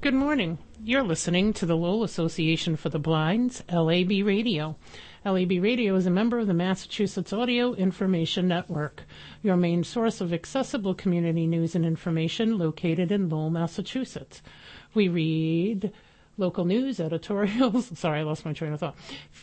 Good morning. You're listening to the Lowell Association for the Blind's LAB Radio. LAB Radio is a member of the Massachusetts Audio Information Network, your main source of accessible community news and information located in Lowell, Massachusetts. We read local news, editorials, sorry, I lost my train of thought,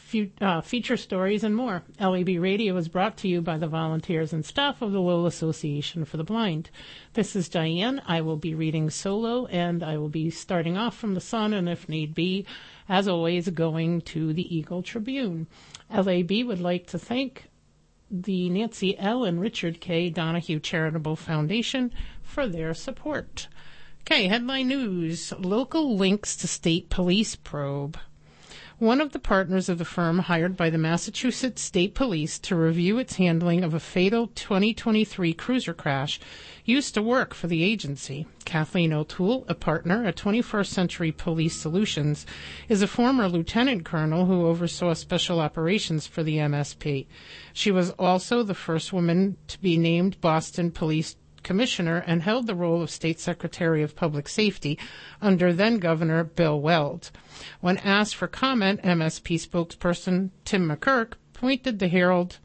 feature stories, and more. LAB Radio is brought to you by the volunteers and staff of the Lowell Association for the Blind. This is Diane. I will be reading solo, and I will be starting off from the Sun, and if need be, as always, going to the Eagle Tribune. LAB would like to thank the Nancy L. and Richard K. Donahue Charitable Foundation for their support. Okay, headline news. Local links to state police probe. One of the partners of the firm hired by the Massachusetts State Police to review its handling of a fatal 2023 cruiser crash used to work for the agency. Kathleen O'Toole, a partner at 21st Century Police Solutions, is a former lieutenant colonel who oversaw special operations for the MSP. She was also the first woman to be named Boston Police Commissioner and held the role of State Secretary of Public Safety under then-Governor Bill Weld. When asked for comment, MSP spokesperson Tim McKirk pointed the Herald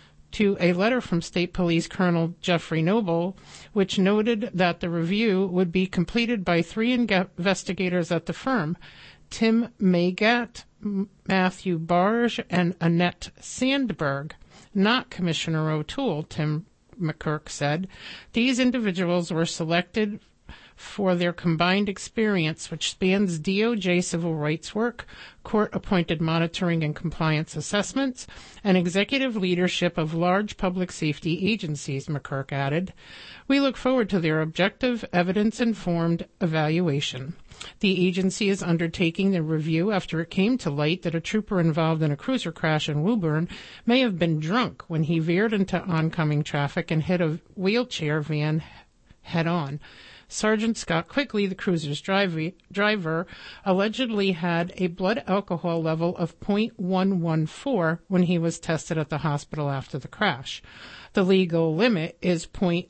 to a letter from State Police Colonel Jeffrey Noble, which noted that the review would be completed by 3 investigators at the firm, Tim Magat, Matthew Barge, and Annette Sandberg, not Commissioner O'Toole, Tim McKirk said. These individuals were selected for their combined experience, which spans DOJ civil rights work, court-appointed monitoring and compliance assessments, and executive leadership of large public safety agencies, McKirk added. We look forward to their objective, evidence-informed evaluation. The agency is undertaking the review after it came to light that a trooper involved in a cruiser crash in Woburn may have been drunk when he veered into oncoming traffic and hit a wheelchair van head-on. Sergeant Scott Quigley, the cruiser's driver, allegedly had a blood alcohol level of .114 when he was tested at the hospital after the crash. The legal limit is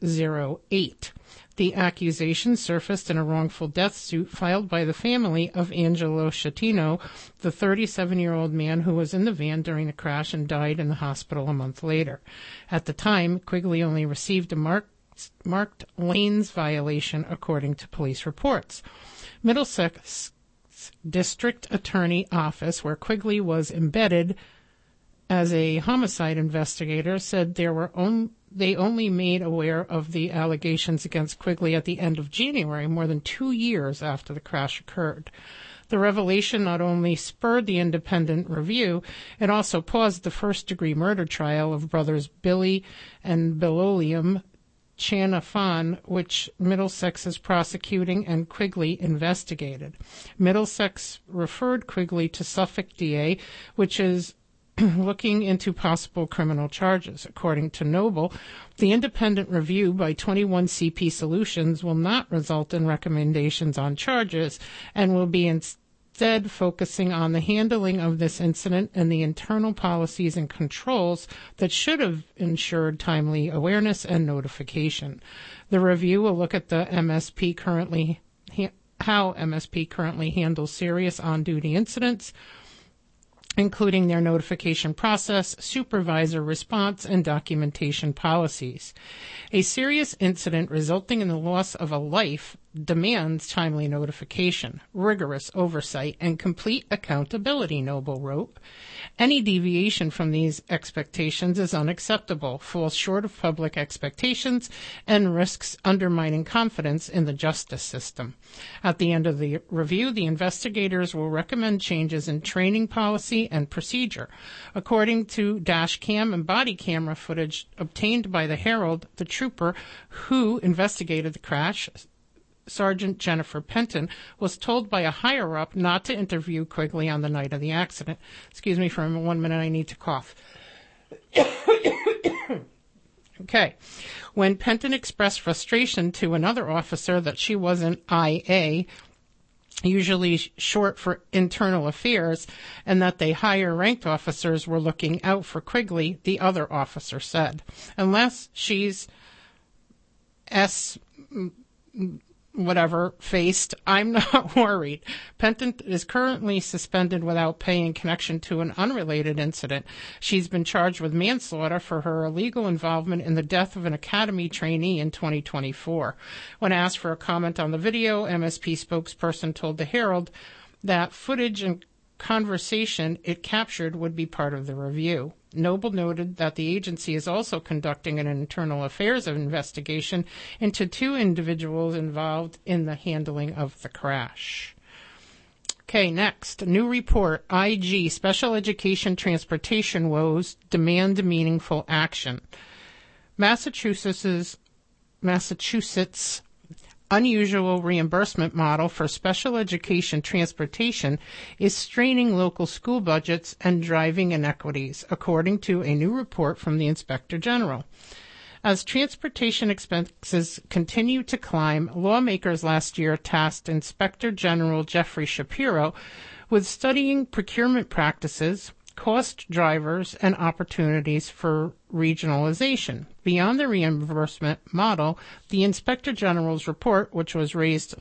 .08. The accusation surfaced in a wrongful death suit filed by the family of Angelo Schettino, the 37-year-old man who was in the van during the crash and died in the hospital a month later. At the time, Quigley only received a marked lanes violation, according to police reports. Middlesex District Attorney Office, where Quigley was embedded as a homicide investigator, said they only made aware of the allegations against Quigley at the end of January, more than 2 years after the crash occurred. The revelation not only spurred the independent review, it also paused the first-degree murder trial of brothers Billy and Bilolium Chanafan, which Middlesex is prosecuting and Quigley investigated. Middlesex referred Quigley to Suffolk DA, which is looking into possible criminal charges. According to Noble, the independent review by 21CP Solutions will not result in recommendations on charges and will be instead focusing on the handling of this incident and the internal policies and controls that should have ensured timely awareness and notification. The review will look at the how MSP currently handles serious on-duty incidents, including their notification process, supervisor response, and documentation policies. A serious incident resulting in the loss of a life demands timely notification, rigorous oversight, and complete accountability, Noble wrote. Any deviation from these expectations is unacceptable, falls short of public expectations, and risks undermining confidence in the justice system. At the end of the review, the investigators will recommend changes in training policy and procedure. According to dash cam and body camera footage obtained by the Herald, the trooper who investigated the crash, Sergeant Jennifer Penton, was told by a higher-up not to interview Quigley on the night of the accident. Excuse me for 1 minute, I need to cough. Okay. When Penton expressed frustration to another officer that she wasn't IA, usually short for internal affairs, and that they higher-ranked officers were looking out for Quigley, the other officer said. Unless she's whatever faced, I'm not worried. Penton is currently suspended without pay in connection to an unrelated incident. She's been charged with manslaughter for her illegal involvement in the death of an academy trainee in 2024. When asked for a comment on the video, MSP spokesperson told the Herald that footage and conversation it captured would be part of the review. Noble noted that the agency is also conducting an internal affairs investigation into 2 individuals involved in the handling of the crash. Okay, next, new report, IG, Special Education Transportation Woes Demand Meaningful Action. Massachusetts unusual reimbursement model for special education transportation is straining local school budgets and driving inequities, according to a new report from the Inspector General. As transportation expenses continue to climb, lawmakers last year tasked Inspector General Jeffrey Shapiro with studying procurement practices, cost drivers, and opportunities for regionalization. Beyond the reimbursement model, the Inspector General's report, which was released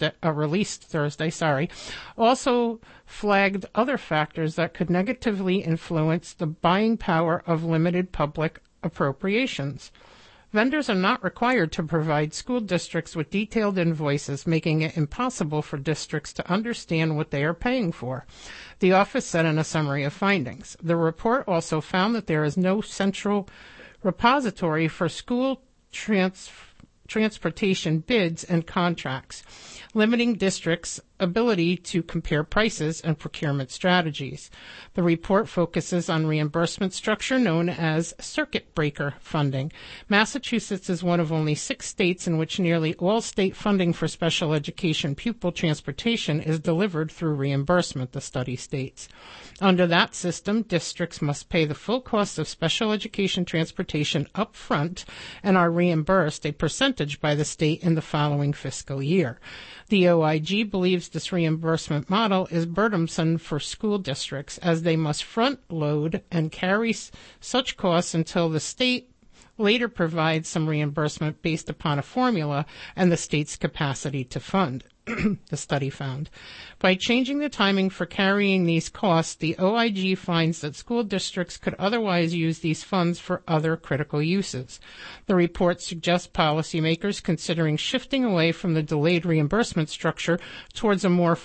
Thursday, also flagged other factors that could negatively influence the buying power of limited public appropriations. Vendors are not required to provide school districts with detailed invoices, making it impossible for districts to understand what they are paying for, the office said in a summary of findings. The report also found that there is no central repository for school transportation bids and contracts, limiting districts' ability to compare prices and procurement strategies. The report focuses on reimbursement structure known as circuit breaker funding. Massachusetts is one of only 6 states in which nearly all state funding for special education pupil transportation is delivered through reimbursement, the study states. Under that system, districts must pay the full cost of special education transportation up front and are reimbursed a percentage by the state in the following fiscal year. The OIG believes this reimbursement model is burdensome for school districts, as they must front load and carry such costs until the state later provides some reimbursement based upon a formula and the state's capacity to fund, the study found. By changing the timing for carrying these costs, the OIG finds that school districts could otherwise use these funds for other critical uses. The report suggests policymakers considering shifting away from the delayed reimbursement structure towards a more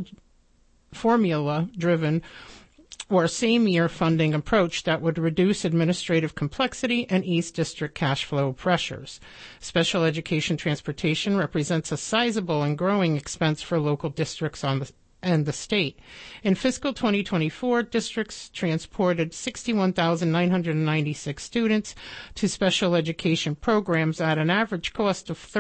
formula-driven or same-year funding approach that would reduce administrative complexity and ease district cash flow pressures. Special education transportation represents a sizable and growing expense for local districts and the state. In fiscal 2024, districts transported 61,996 students to special education programs at an average cost of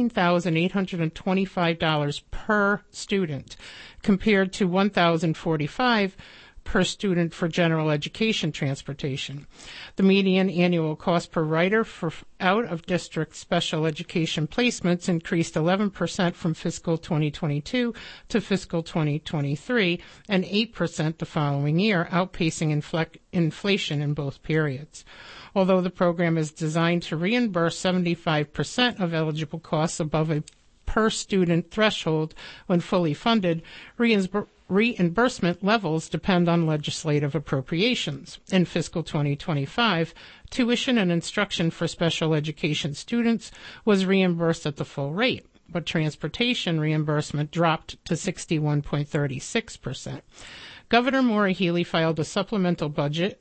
$13,825 per student, compared to $1,045 per student for general education transportation. The median annual cost per rider for out-of-district special education placements increased 11% from fiscal 2022 to fiscal 2023 and 8% the following year, outpacing inflation in both periods. Although the program is designed to reimburse 75% of eligible costs above a per-student threshold when fully funded, reimbursement levels depend on legislative appropriations. In fiscal 2025, tuition and instruction for special education students was reimbursed at the full rate, but transportation reimbursement dropped to 61.36%. Governor Maura Healey filed a supplemental budget,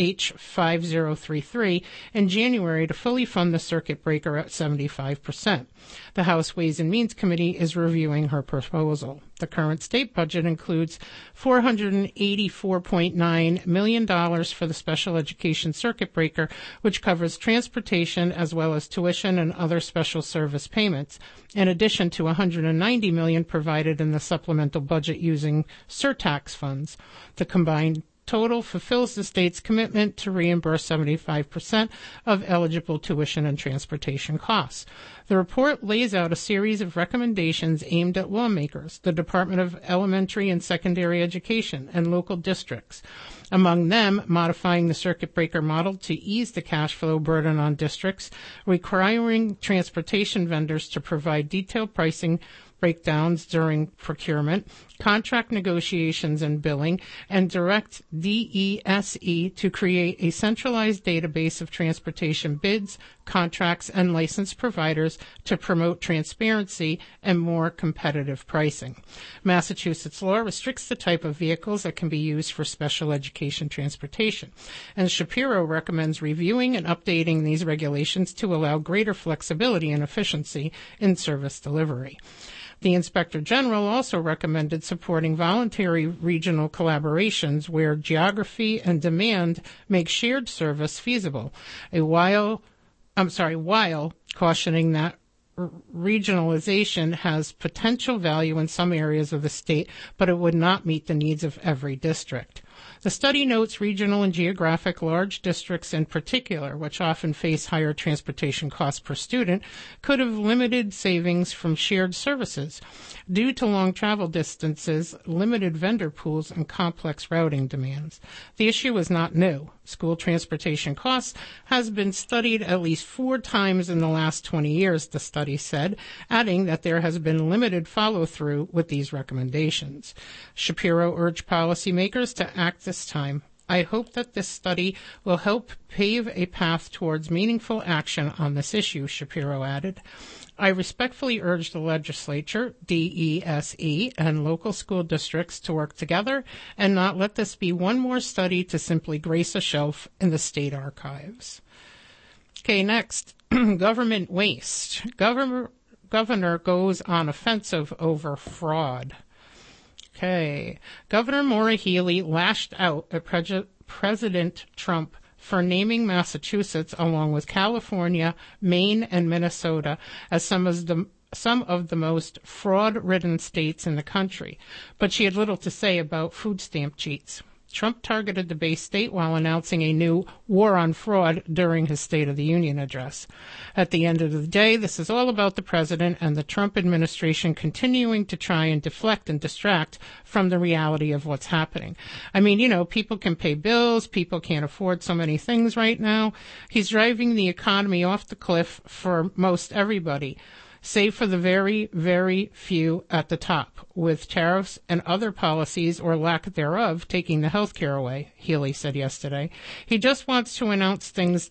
H5033, in January to fully fund the circuit breaker at 75%. The House Ways and Means Committee is reviewing her proposal. The current state budget includes $484.9 million for the special education circuit breaker, which covers transportation as well as tuition and other special service payments, in addition to $190 million provided in the supplemental budget using surtax funds. The combined total fulfills the state's commitment to reimburse 75% of eligible tuition and transportation costs. The report lays out a series of recommendations aimed at lawmakers, the Department of Elementary and Secondary Education, and local districts. Among them, modifying the circuit breaker model to ease the cash flow burden on districts, requiring transportation vendors to provide detailed pricing breakdowns during procurement, contract negotiations and billing, and direct DESE to create a centralized database of transportation bids, contracts, and licensed providers to promote transparency and more competitive pricing. Massachusetts law restricts the type of vehicles that can be used for special education transportation, and Shapiro recommends reviewing and updating these regulations to allow greater flexibility and efficiency in service delivery. The Inspector General also recommended supporting voluntary regional collaborations where geography and demand make shared service feasible, while cautioning that regionalization has potential value in some areas of the state, but it would not meet the needs of every district. The study notes regional and geographic large districts in particular, which often face higher transportation costs per student, could have limited savings from shared services due to long travel distances, limited vendor pools, and complex routing demands. The issue is not new. School transportation costs has been studied at least 4 times in the last 20 years, the study said, adding that there has been limited follow-through with these recommendations. Shapiro urged policymakers to act this time. I hope that this study will help pave a path towards meaningful action on this issue, Shapiro added. I respectfully urge the legislature, DESE, and local school districts to work together and not let this be one more study to simply grace a shelf in the state archives. Okay, next, government waste. Governor goes on offensive over fraud. Okay, Governor Maura Healey lashed out at President Trump for naming Massachusetts, along with California, Maine, and Minnesota, as some of the most fraud-ridden states in the country. But she had little to say about food stamp cheats. Trump targeted the Bay State while announcing a new war on fraud during his State of the Union address. At the end of the day, this is all about the president and the Trump administration continuing to try and deflect and distract from the reality of what's happening. I mean, people can pay bills, people can't afford so many things right now. He's driving the economy off the cliff for most everybody, save for the very, very few at the top, with tariffs and other policies or lack thereof taking the health care away, Healey said yesterday. He just wants to announce things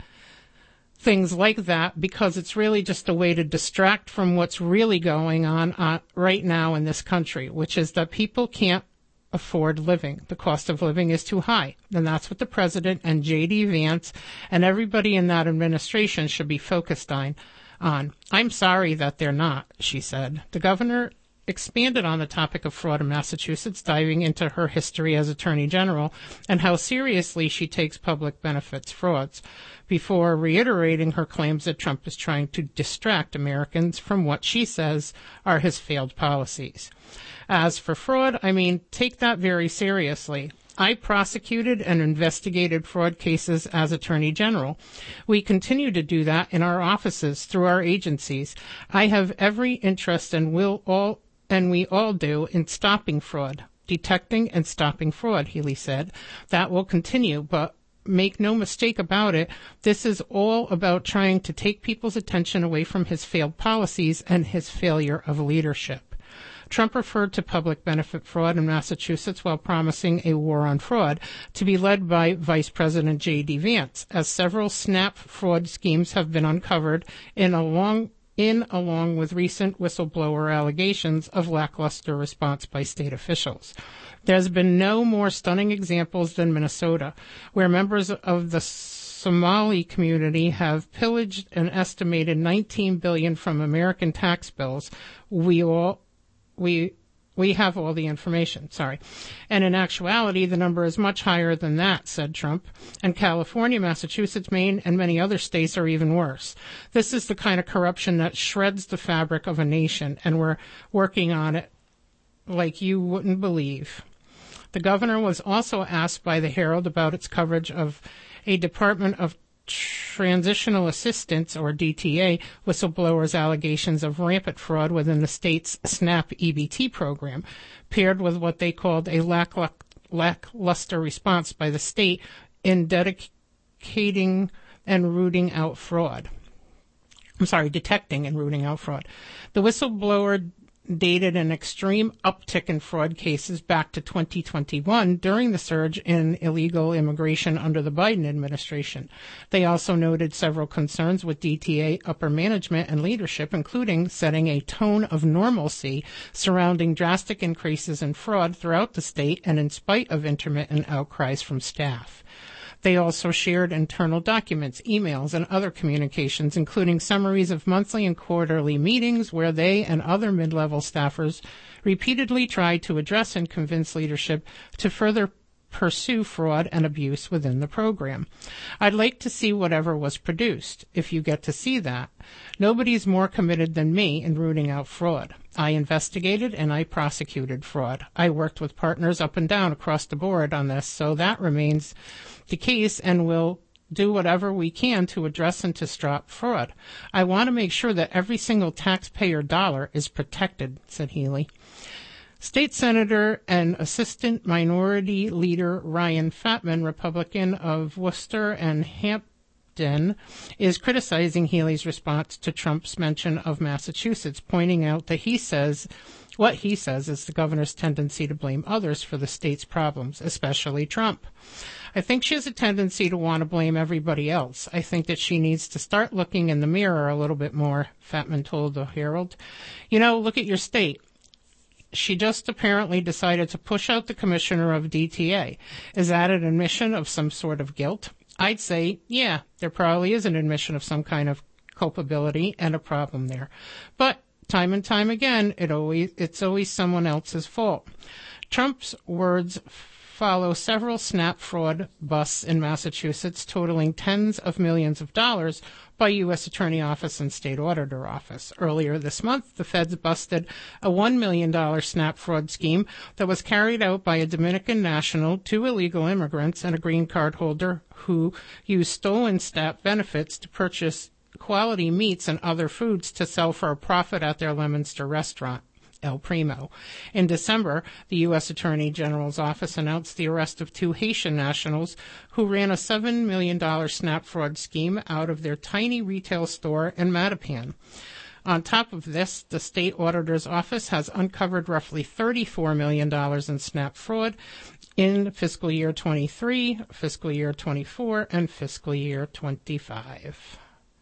like that because it's really just a way to distract from what's really going on right now in this country, which is that people can't afford living. The cost of living is too high. And that's what the president and J.D. Vance and everybody in that administration should be focused on. I'm sorry that they're not, she said. The governor expanded on the topic of fraud in Massachusetts, diving into her history as Attorney General and how seriously she takes public benefits frauds, before reiterating her claims that Trump is trying to distract Americans from what she says are his failed policies. As for fraud, take that very seriously. I prosecuted and investigated fraud cases as Attorney General. We continue to do that in our offices through our agencies. I have every interest and we all do in stopping fraud, detecting and stopping fraud, Healey said. That will continue, but make no mistake about it, this is all about trying to take people's attention away from his failed policies and his failure of leadership. Trump referred to public benefit fraud in Massachusetts while promising a war on fraud to be led by Vice President J.D. Vance, as several SNAP fraud schemes have been uncovered along with recent whistleblower allegations of lackluster response by state officials. There's been no more stunning examples than Minnesota, where members of the Somali community have pillaged an estimated $19 billion from American tax bills. We have all the information, And in actuality, the number is much higher than that, said Trump. And California, Massachusetts, Maine, and many other states are even worse. This is the kind of corruption that shreds the fabric of a nation, and we're working on it like you wouldn't believe. The governor was also asked by the Herald about its coverage of a Department of Transitional Assistance, or DTA, whistleblowers' allegations of rampant fraud within the state's SNAP EBT program, paired with what they called a lackluster response by the state in detecting and rooting out fraud. The whistleblower dated an extreme uptick in fraud cases back to 2021 during the surge in illegal immigration under the Biden administration. They also noted several concerns with DTA upper management and leadership, including setting a tone of normalcy surrounding drastic increases in fraud throughout the state and in spite of intermittent outcries from staff. They also shared internal documents, emails, and other communications, including summaries of monthly and quarterly meetings where they and other mid-level staffers repeatedly tried to address and convince leadership to further pursue fraud and abuse within the program. I'd like to see whatever was produced, if you get to see that. Nobody's more committed than me in rooting out fraud. I investigated and I prosecuted fraud. I worked with partners up and down across the board on this, so that remains the case, and we'll do whatever we can to address and to stop fraud. I want to make sure that every single taxpayer dollar is protected, said Healey. State Senator and Assistant Minority Leader Ryan Fatman, Republican of Worcester and Hampden, is criticizing Healey's response to Trump's mention of Massachusetts, pointing out that what he says is the governor's tendency to blame others for the state's problems, especially Trump. I think she has a tendency to want to blame everybody else. I think that she needs to start looking in the mirror a little bit more, Fatman told the Herald. Look at your state. She just apparently decided to push out the commissioner of DTA. Is that an admission of some sort of guilt? I'd say, yeah, there probably is an admission of some kind of culpability and a problem there. But time and time again, it's always someone else's fault. Trump's words follow several SNAP fraud busts in Massachusetts totaling tens of millions of dollars by U.S. Attorney Office and State Auditor Office. Earlier this month, the feds busted a $1 million SNAP fraud scheme that was carried out by a Dominican national, 2 illegal immigrants, and a green card holder who used stolen SNAP benefits to purchase quality meats and other foods to sell for a profit at their Leominster restaurant, El Primo. In December, the U.S. Attorney General's office announced the arrest of 2 Haitian nationals who ran a $7 million SNAP fraud scheme out of their tiny retail store in Mattapan. On top of this, the state auditor's office has uncovered roughly $34 million in SNAP fraud in fiscal year 23, fiscal year 24, and fiscal year 25.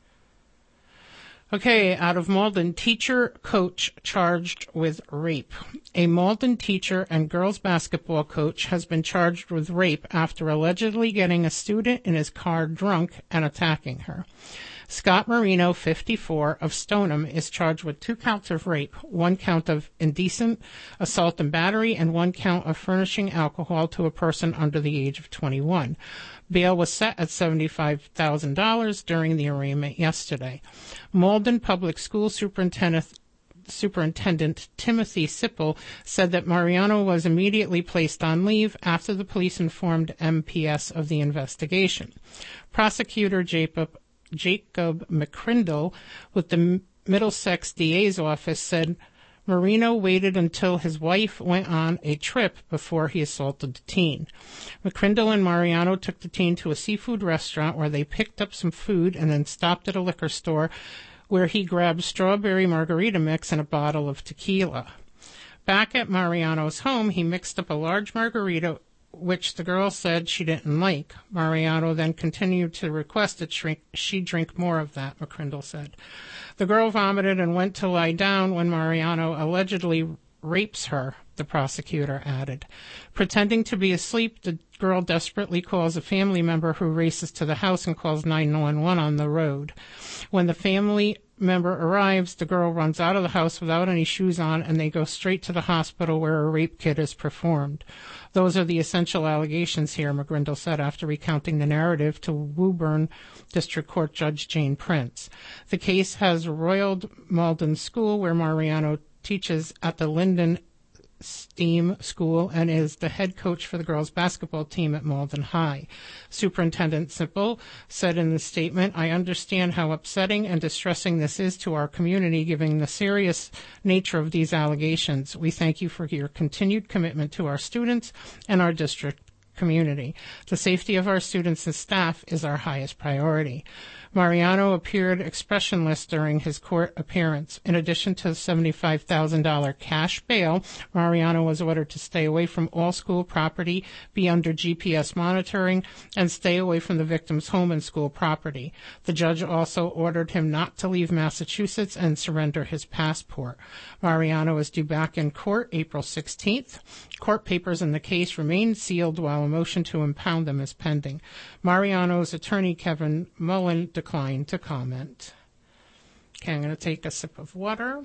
Okay, out of Malden, teacher coach charged with rape. A Malden teacher and girls basketball coach has been charged with rape after allegedly getting a student in his car drunk and attacking her. Scott Marino, 54, of Stoneham, is charged with 2 counts of rape, 1 count of indecent assault and battery, and 1 count of furnishing alcohol to a person under the age of 21. Bail was set at $75,000 during the arraignment yesterday. Malden Public School Superintendent Timothy Sipple said that Mariano was immediately placed on leave after the police informed MPS of the investigation. Prosecutor Jacob McCrindle with the Middlesex DA's office said Marino waited until his wife went on a trip before he assaulted the teen. McCrindle and Mariano took the teen to a seafood restaurant where they picked up some food and then stopped at a liquor store where he grabbed strawberry margarita mix and a bottle of tequila. Back at Mariano's home, he mixed up a large margarita, which the girl said she didn't like. Mariano then continued to request that she drink more of that, McCrindle said. The girl vomited and went to lie down when Mariano allegedly rapes her, the prosecutor added. Pretending to be asleep, the girl desperately calls a family member who races to the house and calls 911 on the road. When the family member arrives, the girl runs out of the house without any shoes on, and they go straight to the hospital where a rape kit is performed. Those are the essential allegations here, McGrindle said after recounting the narrative to Woburn District Court Judge Jane Prince. The case has roiled Malden School, where Mariano teaches, at the Linden STEAM school and is the head coach for the girls basketball team at Malden High. Superintendent Simple said in the statement, "I understand how upsetting and distressing this is to our community, given the serious nature of these allegations. We thank you for your continued commitment to our students and our district community. The safety of our students and staff is our highest priority." Mariano appeared expressionless during his court appearance. In addition to the $75,000 cash bail, Mariano was ordered to stay away from all school property, be under GPS monitoring, and stay away from the victim's home and school property. The judge also ordered him not to leave Massachusetts and surrender his passport. Mariano is due back in court April 16th. Court papers in the case remain sealed while a motion to impound them is pending. Mariano's attorney, Kevin Mullen, declined to comment. Okay, I'm going to take a sip of water.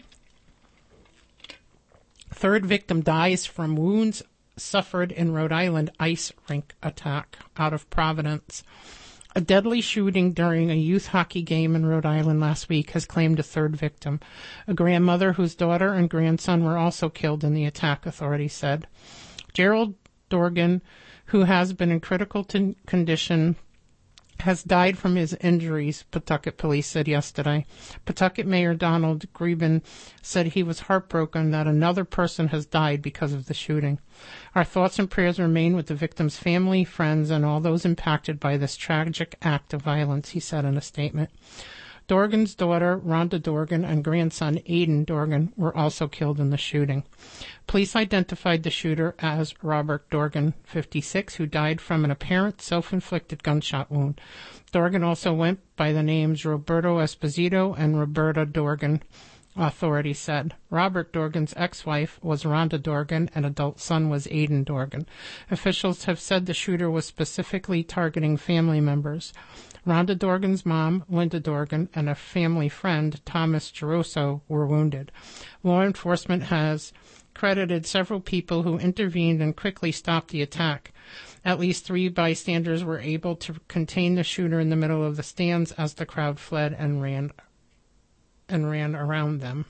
Third victim dies from wounds suffered in Rhode Island ice rink attack out of Providence. A deadly shooting during a youth hockey game in Rhode Island last week has claimed a third victim. A grandmother whose daughter and grandson were also killed in the attack, authorities said. Gerald Dorgan, who has been in critical condition, has died from his injuries, Pawtucket police said yesterday. Pawtucket Mayor Donald Greben said he was heartbroken that another person has died because of the shooting. Our thoughts and prayers remain with the victim's family, friends, and all those impacted by this tragic act of violence, he said in a statement. Dorgan's daughter, Rhonda Dorgan, and grandson, Aiden Dorgan, were also killed in the shooting. Police identified the shooter as Robert Dorgan, 56, who died from an apparent self-inflicted gunshot wound. Dorgan also went by the names Roberto Esposito and Roberta Dorgan, authorities said. Robert Dorgan's ex-wife was Rhonda Dorgan, and adult son was Aiden Dorgan. Officials have said the shooter was specifically targeting family members. Rhonda Dorgan's mom, Linda Dorgan, and a family friend, Thomas Geroso, were wounded. Law enforcement has credited several people who intervened and quickly stopped the attack. At least 3 bystanders were able to contain the shooter in the middle of the stands as the crowd fled and ran around them.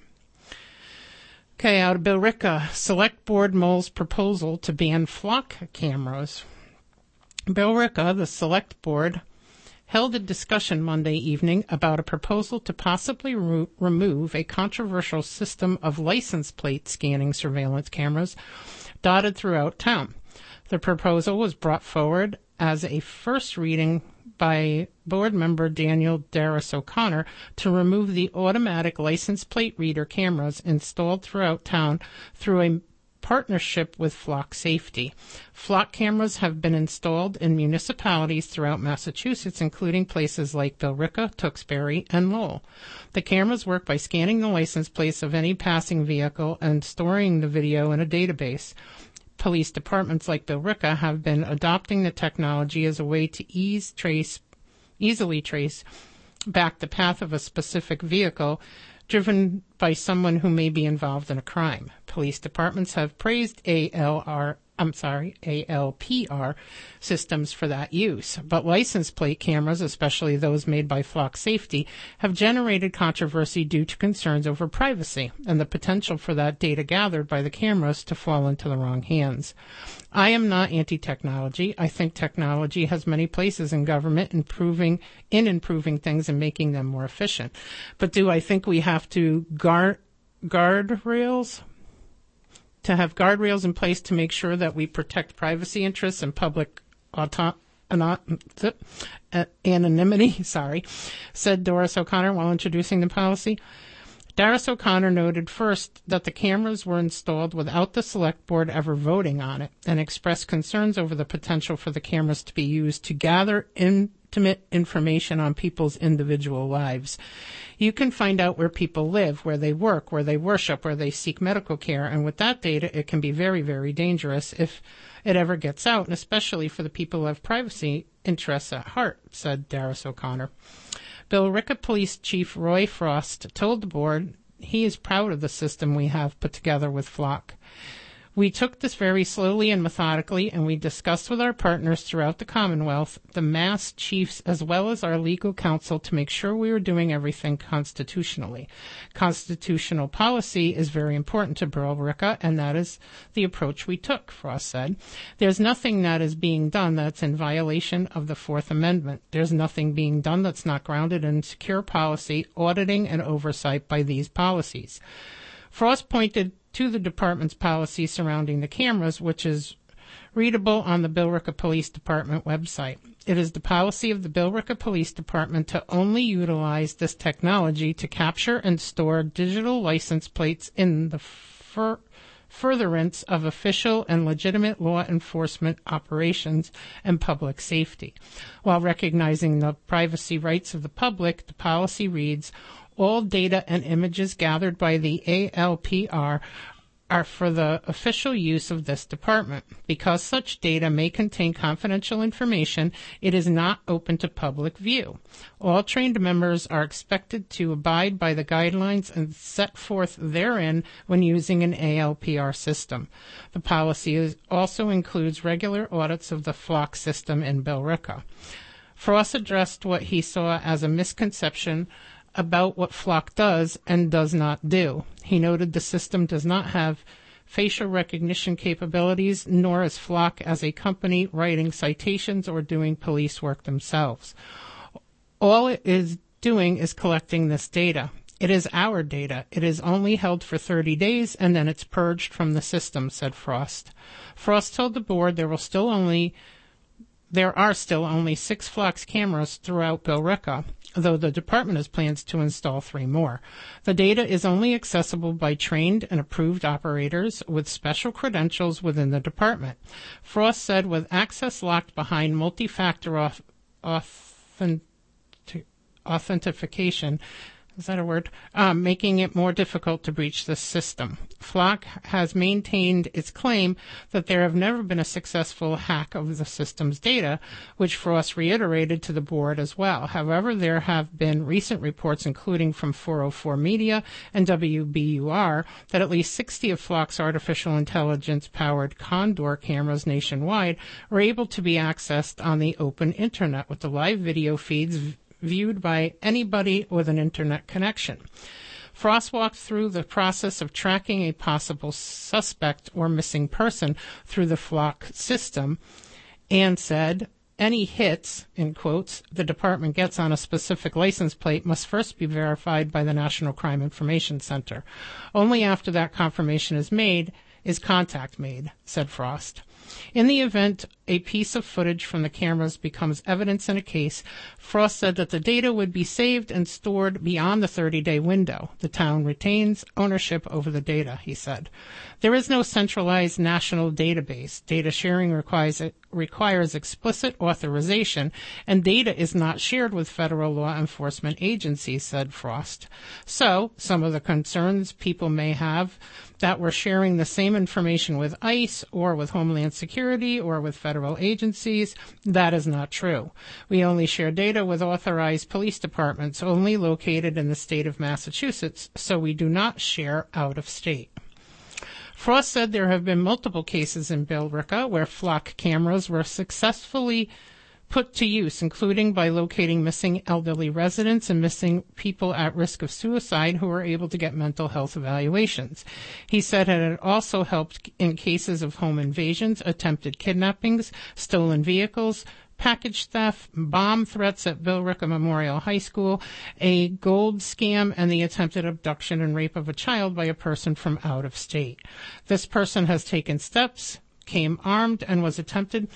Okay, out of Billerica, Select Board mulls proposal to ban flock cameras. Billerica, the Select Board, held a discussion Monday evening about a proposal to possibly remove a controversial system of license plate scanning surveillance cameras dotted throughout town. The proposal was brought forward as a first reading by board member Daniel Darris O'Connor to remove the automatic license plate reader cameras installed throughout town through a partnership with Flock Safety. Flock cameras have been installed in municipalities throughout Massachusetts, including places like Billerica, Tewksbury, and Lowell. The cameras work by scanning the license plates of any passing vehicle and storing the video in a database. Police departments like Billerica have been adopting the technology as a way to easily trace back the path of a specific vehicle driven by someone who may be involved in a crime. Police departments have praised ALPR systems for that use, but license plate cameras, especially those made by Flock Safety, have generated controversy due to concerns over privacy and the potential for that data gathered by the cameras to fall into the wrong hands. I am not anti-technology. I think technology has many places in government improving things and making them more efficient. But do I think we have to guardrails in place to make sure that we protect privacy interests and public anonymity, said Doris O'Connor while introducing the policy. Darris O'Connor noted first that the cameras were installed without the Select Board ever voting on it and expressed concerns over the potential for the cameras to be used to gather intimate information on people's individual lives. You can find out where people live, where they work, where they worship, where they seek medical care, and with that data, it can be very, very dangerous if it ever gets out, and especially for the people who have privacy interests at heart, said Darris O'Connor. Billerica Police Chief Roy Frost told the board he is proud of the system we have put together with Flock. We took this very slowly and methodically, and we discussed with our partners throughout the Commonwealth, the Mass Chiefs, as well as our legal counsel to make sure we were doing everything constitutionally. Constitutional policy is very important to Billerica, and that is the approach we took, Frost said. There's nothing that is being done that's in violation of the Fourth Amendment. There's nothing being done that's not grounded in secure policy, auditing, and oversight by these policies. Frost pointed to the department's policy surrounding the cameras, which is readable on the Billerica Police Department website. It is the policy of the Billerica Police Department to only utilize this technology to capture and store digital license plates in the furtherance of official and legitimate law enforcement operations and public safety. While recognizing the privacy rights of the public, the policy reads, all data and images gathered by the ALPR are for the official use of this department. Because such data may contain confidential information, it is not open to public view. All trained members are expected to abide by the guidelines and set forth therein when using an ALPR system. The policy also includes regular audits of the FLOC system in Billerica. Frost addressed what he saw as a misconception about what FLOC does and does not do. He noted the system does not have facial recognition capabilities, nor is FLOC as a company writing citations or doing police work themselves. All it is doing is collecting this data. It is our data. It is only held for 30 days and then it's purged from the system, said Frost. Frost told the board there are still only 6 FLOC cameras throughout Billerica, though the department has plans to install 3 more. The data is only accessible by trained and approved operators with special credentials within the department. Frost said with access locked behind multi-factor authentication, is that a word? Making it more difficult to breach the system. FLOC has maintained its claim that there have never been a successful hack of the system's data, which Frost reiterated to the board as well. However, there have been recent reports, including from 404 Media and WBUR, that at least 60 of FLOC's artificial intelligence-powered Condor cameras nationwide are able to be accessed on the open internet with the live video feeds viewed by anybody with an internet connection. Frost walked through the process of tracking a possible suspect or missing person through the FLOC system and said, any hits, in quotes, the department gets on a specific license plate must first be verified by the National Crime Information Center. Only after that confirmation is made is contact made, said Frost. In the event a piece of footage from the cameras becomes evidence in a case, Frost said that the data would be saved and stored beyond the 30-day window. The town retains ownership over the data, he said. There is no centralized national database. Data sharing requires explicit authorization, and data is not shared with federal law enforcement agencies, said Frost. So, some of the concerns people may have that we're sharing the same information with ICE or with Homeland Security or with federal agencies, that is not true. We only share data with authorized police departments only located in the state of Massachusetts, so we do not share out of state. Frost said there have been multiple cases in Billerica where FLOC cameras were successfully put to use, including by locating missing elderly residents and missing people at risk of suicide who were able to get mental health evaluations. He said it had also helped in cases of home invasions, attempted kidnappings, stolen vehicles, package theft, bomb threats at Billerica Memorial High School, a gold scam, and the attempted abduction and rape of a child by a person from out of state. This person has taken steps, came armed, and was attempting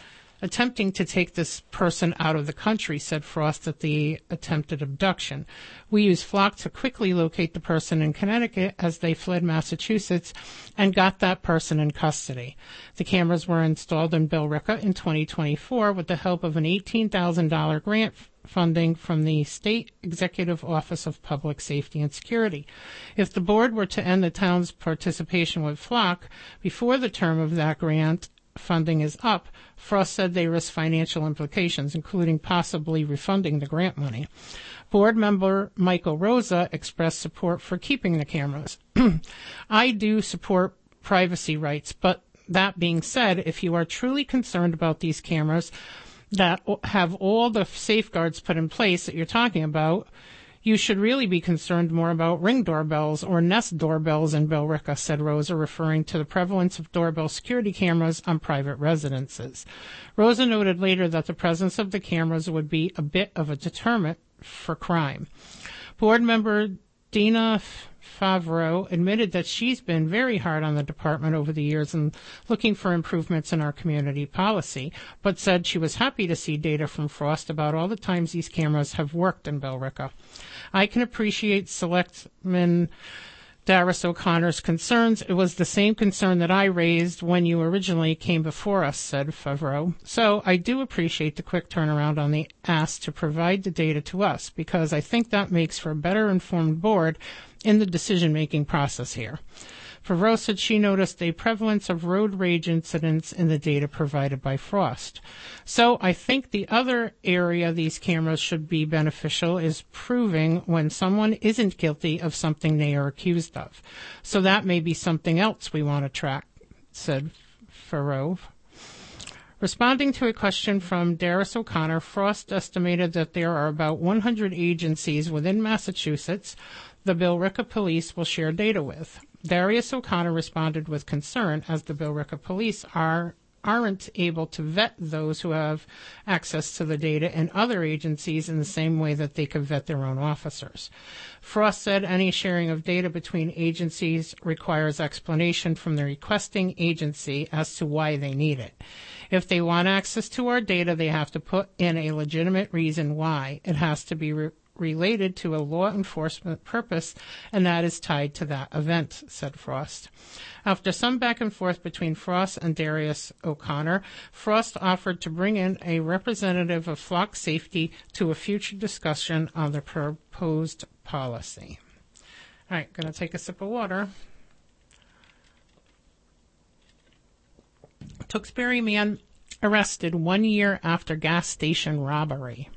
to take this person out of the country, said Frost at the attempted abduction. We used FLOC to quickly locate the person in Connecticut as they fled Massachusetts and got that person in custody. The cameras were installed in Billerica in 2024 with the help of an $18,000 grant funding from the State Executive Office of Public Safety and Security. If the board were to end the town's participation with FLOC before the term of that grant funding is up, Frost said they risk financial implications, including possibly refunding the grant money. Board member Michael Rosa expressed support for keeping the cameras. I do support privacy rights, but That being said, if you are truly concerned about these cameras that have all the safeguards put in place that you're talking about, you should really be concerned more about Ring doorbells or Nest doorbells in Billerica, said Rosa, referring to the prevalence of doorbell security cameras on private residences. Rosa noted later that the presence of the cameras would be a bit of a deterrent for crime. Board member Dina Favreau admitted that she's been very hard on the department over the years and looking for improvements in our community policy, but said she was happy to see data from Frost about all the times these cameras have worked in Billerica. I can appreciate Selectman Darius O'Connor's concerns. It was the same concern that I raised when you originally came before us, said Favreau. So I do appreciate the quick turnaround on the ask to provide the data to us, because I think that makes for a better informed board in the decision-making process here. Favreau said she noticed a prevalence of road rage incidents in the data provided by Frost. So I think the other area these cameras should be beneficial is proving when someone isn't guilty of something they are accused of. So that may be something else we want to track, said Favreau. Responding to a question from Darius O'Connor, Frost estimated that there are about 100 agencies within Massachusetts the Billerica Police will share data with. Darius O'Connor responded with concern, as the Billerica Police aren't able to vet those who have access to the data in other agencies in the same way that they could vet their own officers. Frost said any sharing of data between agencies requires explanation from the requesting agency as to why they need it. If they want access to our data, they have to put in a legitimate reason why. It has to be related to a law enforcement purpose, and that is tied to that event, said Frost. After some back and forth between Frost and Darius O'Connor, Frost offered to bring in a representative of flock safety to a future discussion on the proposed policy. All right, going to take a sip of water. Tewksbury man arrested 1 year after gas station robbery.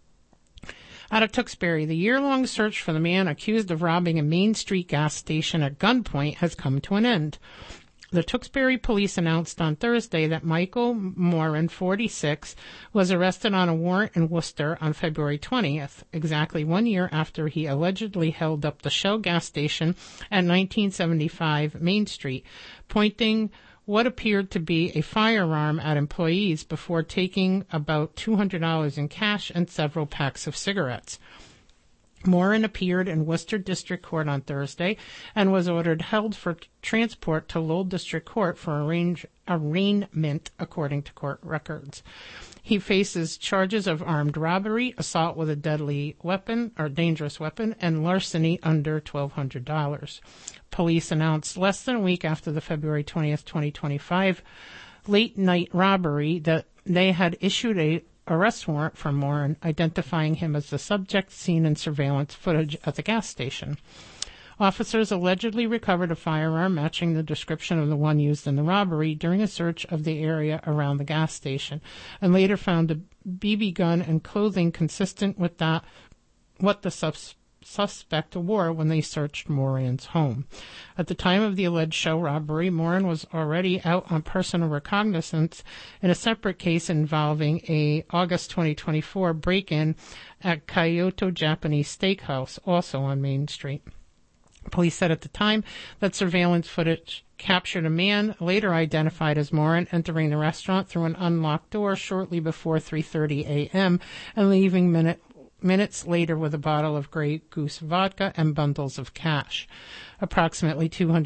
Out of Tewksbury, the year-long search for the man accused of robbing a Main Street gas station at gunpoint has come to an end. The Tewksbury police announced on Thursday that Michael Moran, 46, was arrested on a warrant in Worcester on February 20th, exactly 1 year after he allegedly held up the Shell gas station at 1975 Main Street, pointing what appeared to be a firearm at employees before taking about $200 in cash and several packs of cigarettes. Moran appeared in Worcester District Court on Thursday and was ordered held for transport to Lowell District Court for arraignment, according to court records. He faces charges of armed robbery, assault with a deadly weapon or dangerous weapon, and larceny under $1,200. Police announced less than a week after the February 20th, 2025 late-night robbery that they had issued a arrest warrant for Moran, identifying him as the subject seen in surveillance footage at the gas station. Officers allegedly recovered a firearm matching the description of the one used in the robbery during a search of the area around the gas station, and later found a BB gun and clothing consistent with what the suspect wore when they searched Moran's home. At the time of the alleged Shell robbery, Moran was already out on personal recognizance in a separate case involving a August 2024 break-in at Kyoto Japanese Steakhouse, also on Main Street. Police said at the time that surveillance footage captured a man later identified as Moran entering the restaurant through an unlocked door shortly before 3:30 a.m. and leaving minutes later with a bottle of Grey Goose vodka and bundles of cash. Approximately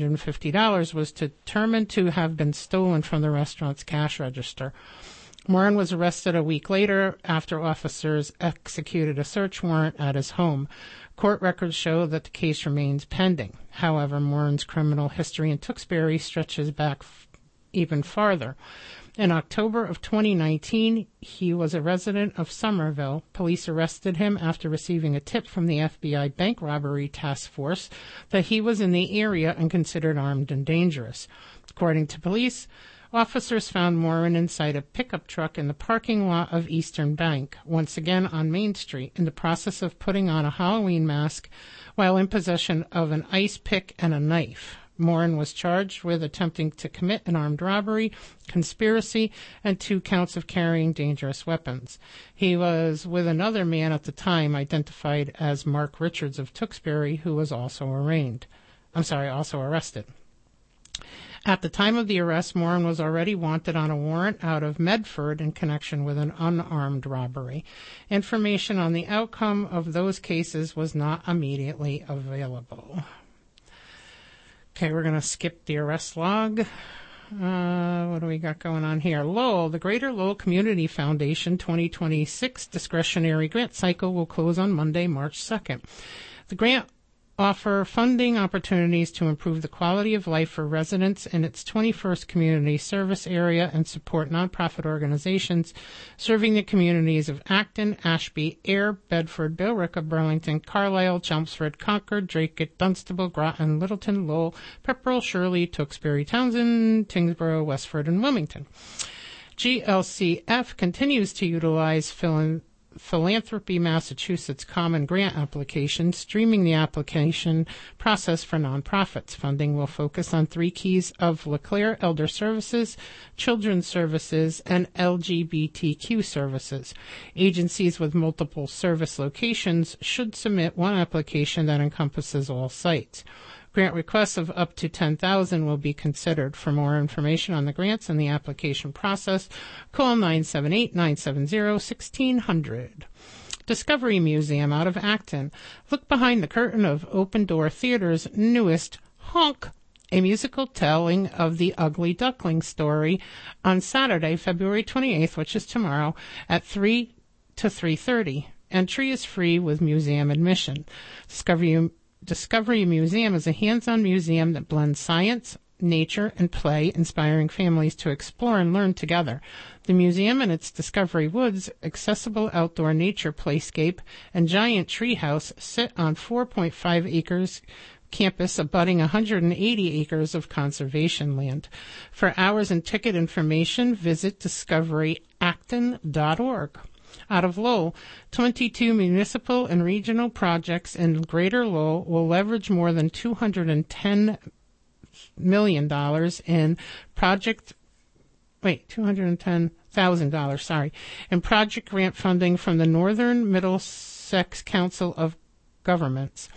$250 was determined to have been stolen from the restaurant's cash register. Moran was arrested a week later after officers executed a search warrant at his home. Court records show that the case remains pending. However, Moran's criminal history in Tewksbury stretches back even farther. In October of 2019, he was a resident of Somerville. Police arrested him after receiving a tip from the FBI bank robbery task force that he was in the area and considered armed and dangerous. According to police, officers found Moran inside a pickup truck in the parking lot of Eastern Bank, once again on Main Street, in the process of putting on a Halloween mask while in possession of an ice pick and a knife. Morin was charged with attempting to commit an armed robbery, conspiracy, and 2 counts of carrying dangerous weapons. He was with another man at the time, identified as Mark Richards of Tewksbury, who was also arrested. At the time of the arrest, Morin was already wanted on a warrant out of Medford in connection with an unarmed robbery. Information on the outcome of those cases was not immediately available. Okay, we're going to skip the arrest log. What do we got going on here? Lowell, the Greater Lowell Community Foundation 2026 discretionary grant cycle will close on Monday, March 2nd. The grant offer funding opportunities to improve the quality of life for residents in its 21st community service area and support nonprofit organizations serving the communities of Acton, Ashby, Ayr, Bedford, Billerica, Burlington, Carlisle, Chelmsford, Concord, Dracut, Dunstable, Groton, Littleton, Lowell, Pepperell, Shirley, Tewksbury, Townsend, Tyngsboro, Westford, and Wilmington. GLCF continues to utilize Philanthropy Massachusetts Common Grant application, streaming the application process for nonprofits. Funding will focus on 3 keys of LeClaire Elder Services, Children's Services, and LGBTQ services. Agencies with multiple service locations should submit one application that encompasses all sites. Grant requests of up to $10,000 will be considered. For more information on the grants and the application process, call 978-970-1600. Discovery Museum out of Acton. Look behind the curtain of Open Door Theater's newest Honk, a musical telling of the Ugly Duckling story on Saturday, February 28th, which is tomorrow, at 3 to 3:30. Entry is free with museum admission. Discovery Museum is a hands-on museum that blends science, nature, and play, inspiring families to explore and learn together. The museum and its Discovery Woods, accessible outdoor nature playscape, and giant treehouse sit on 4.5 acres campus abutting 180 acres of conservation land. For hours and ticket information, visit discoveryacton.org. Out of Lowell, 22 municipal and regional projects in Greater Lowell will leverage more than $210 million in $210,000, in project grant funding from the Northern Middlesex Council of Governments.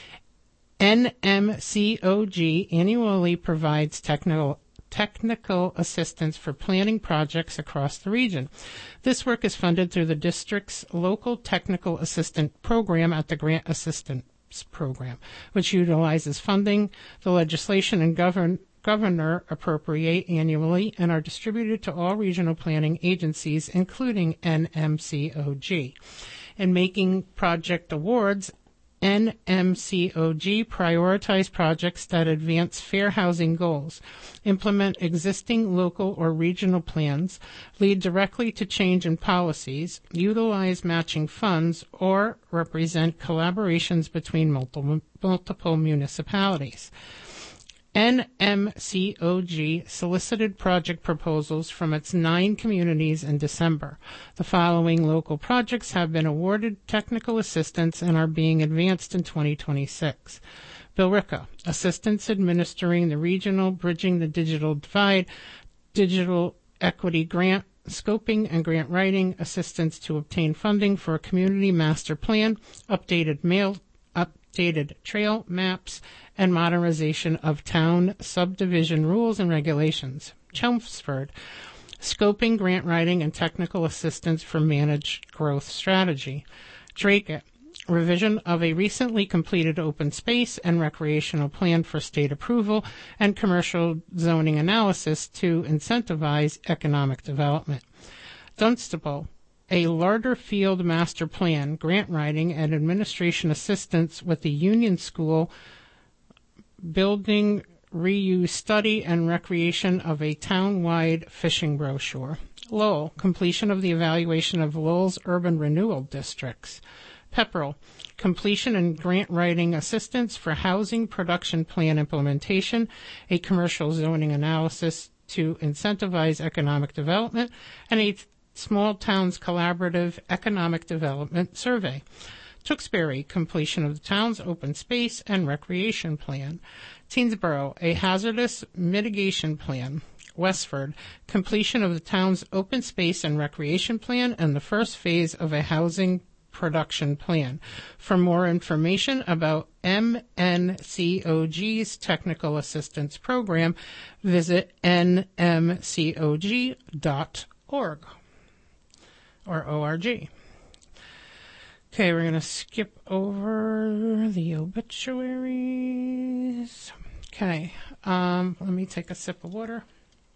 NMCOG annually provides technical assistance for planning projects across the region. This work is funded through the district's local technical assistant program at the Grant Assistance Program, which utilizes funding the legislation and governor appropriate annually and are distributed to all regional planning agencies, including NMCOG. In making project awards, NMCOG prioritize projects that advance fair housing goals, implement existing local or regional plans, lead directly to change in policies, utilize matching funds, or represent collaborations between multiple municipalities. NMCOG solicited project proposals from its 9 communities in December. The following local projects have been awarded technical assistance and are being advanced in 2026. Billerica, assistance administering the regional Bridging the Digital Divide Digital Equity Grant, scoping and grant writing, assistance to obtain funding for a community master plan, updated trail maps, and modernization of town subdivision rules and regulations. Chelmsford, scoping, grant writing, and technical assistance for managed growth strategy. Dracut, revision of a recently completed open space and recreational plan for state approval and commercial zoning analysis to incentivize economic development. Dunstable, a Larder Field master plan, grant writing, and administration assistance with the Union School building reuse study and recreation of a town-wide fishing brochure. Lowell, completion of the evaluation of Lowell's urban renewal districts. Pepperell, completion and grant writing assistance for housing production plan implementation, a commercial zoning analysis to incentivize economic development, and a Small Towns Collaborative Economic Development Survey. Tewksbury, completion of the town's open space and recreation plan. Teensboro, a hazardous mitigation plan. Westford, completion of the town's open space and recreation plan and the first phase of a housing production plan. For more information about MNCOG's Technical Assistance Program, visit nmcog.org or ORG. Okay, we're going to skip over the obituaries. Okay, let me take a sip of water.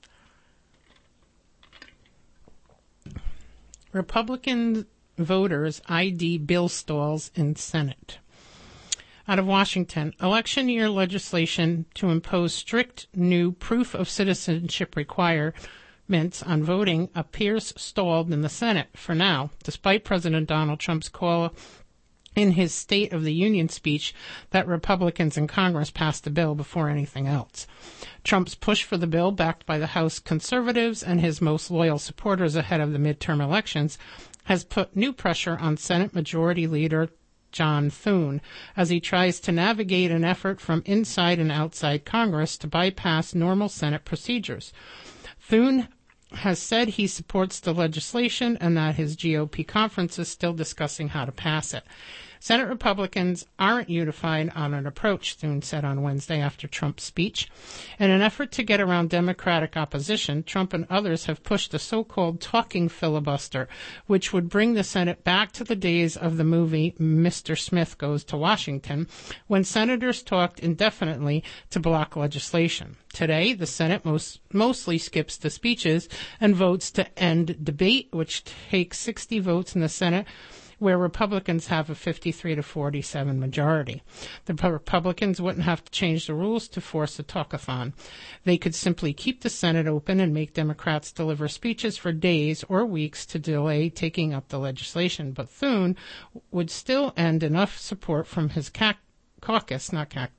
Republican voters ID bill stalls in Senate. Out of Washington, election year legislation to impose strict new proof of citizenship requirements on voting appears stalled in the Senate for now, despite President Donald Trump's call in his State of the Union speech that Republicans in Congress passed the bill before anything else. Trump's push for the bill, backed by the House conservatives and his most loyal supporters ahead of the midterm elections, has put new pressure on Senate Majority Leader John Thune as he tries to navigate an effort from inside and outside Congress to bypass normal Senate procedures. Thune has said he supports the legislation and that his GOP conference is still discussing how to pass it. Senate Republicans aren't unified on an approach, Thune said on Wednesday after Trump's speech. In an effort to get around Democratic opposition, Trump and others have pushed a so-called talking filibuster, which would bring the Senate back to the days of the movie Mr. Smith Goes to Washington, when senators talked indefinitely to block legislation. Today, the Senate mostly skips the speeches and votes to end debate, which takes 60 votes in the Senate, where Republicans have a 53-47 majority. The Republicans wouldn't have to change the rules to force a talkathon. They could simply keep the Senate open and make Democrats deliver speeches for days or weeks to delay taking up the legislation. But Thune would still end enough support from his caucus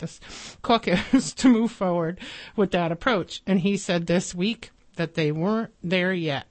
to move forward with that approach. And he said this week that they weren't there yet.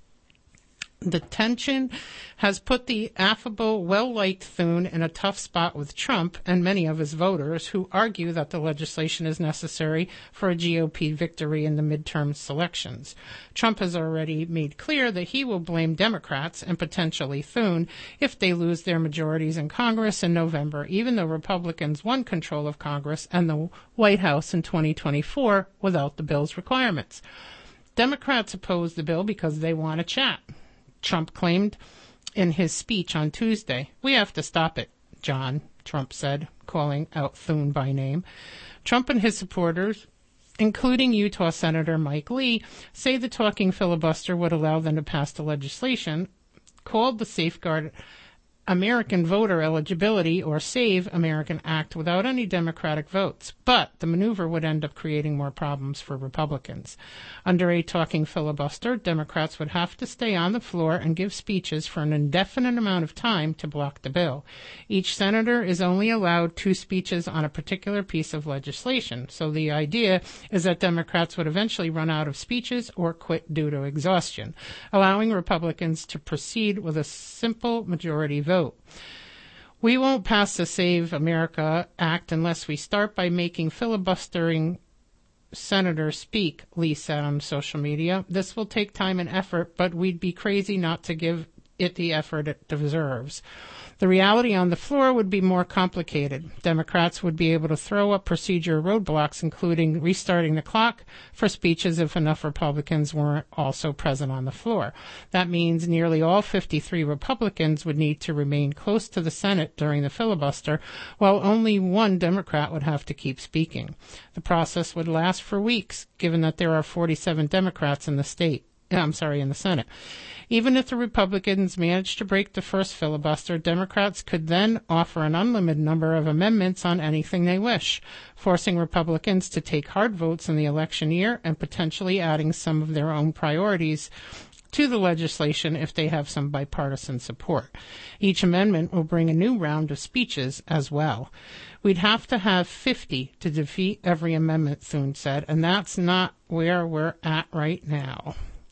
The tension has put the affable, well-liked Thune in a tough spot with Trump and many of his voters who argue that the legislation is necessary for a GOP victory in the midterm selections. Trump has already made clear that he will blame Democrats and potentially Thune if they lose their majorities in Congress in November, even though Republicans won control of Congress and the White House in 2024 without the bill's requirements. Democrats oppose the bill because they want to chat. Trump claimed in his speech on Tuesday. "We have to stop it, John," Trump said, calling out Thune by name. Trump and his supporters, including Utah Senator Mike Lee, say the talking filibuster would allow them to pass the legislation called the Safeguard American Voter Eligibility, or SAVE American Act, without any Democratic votes. But the maneuver would end up creating more problems for Republicans. Under a talking filibuster, Democrats would have to stay on the floor and give speeches for an indefinite amount of time to block the bill. Each senator is only allowed 2 speeches on a particular piece of legislation. So the idea is that Democrats would eventually run out of speeches or quit due to exhaustion, allowing Republicans to proceed with a simple majority vote. "We won't pass the Save America Act unless we start by making filibustering senators speak," Lee said on social media. "This will take time and effort, but we'd be crazy not to give it the effort it deserves." The reality on the floor would be more complicated. Democrats would be able to throw up procedure roadblocks, including restarting the clock for speeches if enough Republicans weren't also present on the floor. That means nearly all 53 Republicans would need to remain close to the Senate during the filibuster, while only 1 Democrat would have to keep speaking. The process would last for weeks, given that there are 47 Democrats in the Senate. Even if the Republicans managed to break the first filibuster, Democrats could then offer an unlimited number of amendments on anything they wish, forcing Republicans to take hard votes in the election year and potentially adding some of their own priorities to the legislation if they have some bipartisan support. Each amendment will bring a new round of speeches as well. "We'd have to have 50 to defeat every amendment," Thune said, "and that's not where we're at right now."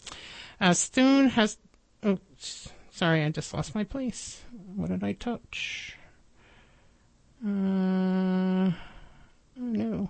As Thune has... Oops, sorry, I just lost my place. What did I touch? No.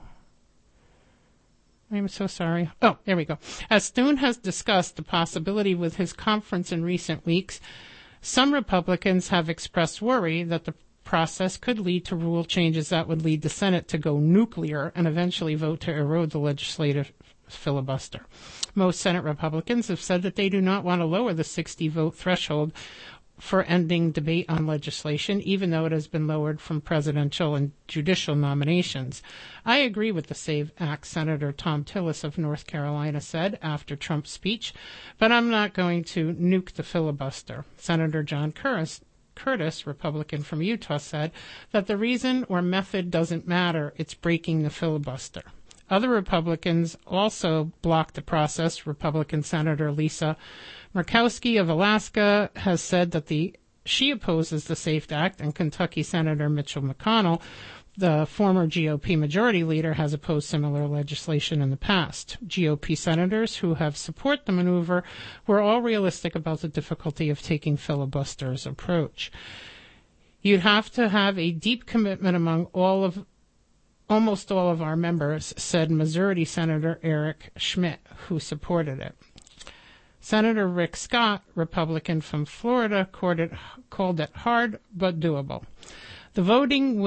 I'm so sorry. Oh, there we go. As Thune has discussed the possibility with his conference in recent weeks, some Republicans have expressed worry that the process could lead to rule changes that would lead the Senate to go nuclear and eventually vote to erode the legislative filibuster. Most Senate Republicans have said that they do not want to lower the 60-vote threshold for ending debate on legislation, even though it has been lowered from presidential and judicial nominations. I agree with the SAVE Act, Senator Thom Tillis of North Carolina said after Trump's speech, but I'm not going to nuke the filibuster. Senator John Curtis, Republican from Utah, said that the reason or method doesn't matter, it's breaking the filibuster. Other Republicans also blocked the process. Republican Senator Lisa Murkowski of Alaska has said that she opposes the SAFE Act, and Kentucky Senator Mitchell McConnell, the former GOP majority leader, has opposed similar legislation in the past. GOP senators who have supported the maneuver were all realistic about the difficulty of taking filibuster's approach. You'd have to have a deep commitment among almost all of our members, said Missouri Senator Eric Schmidt, who supported it. Senator Rick Scott, Republican from Florida, called it hard but doable. The voting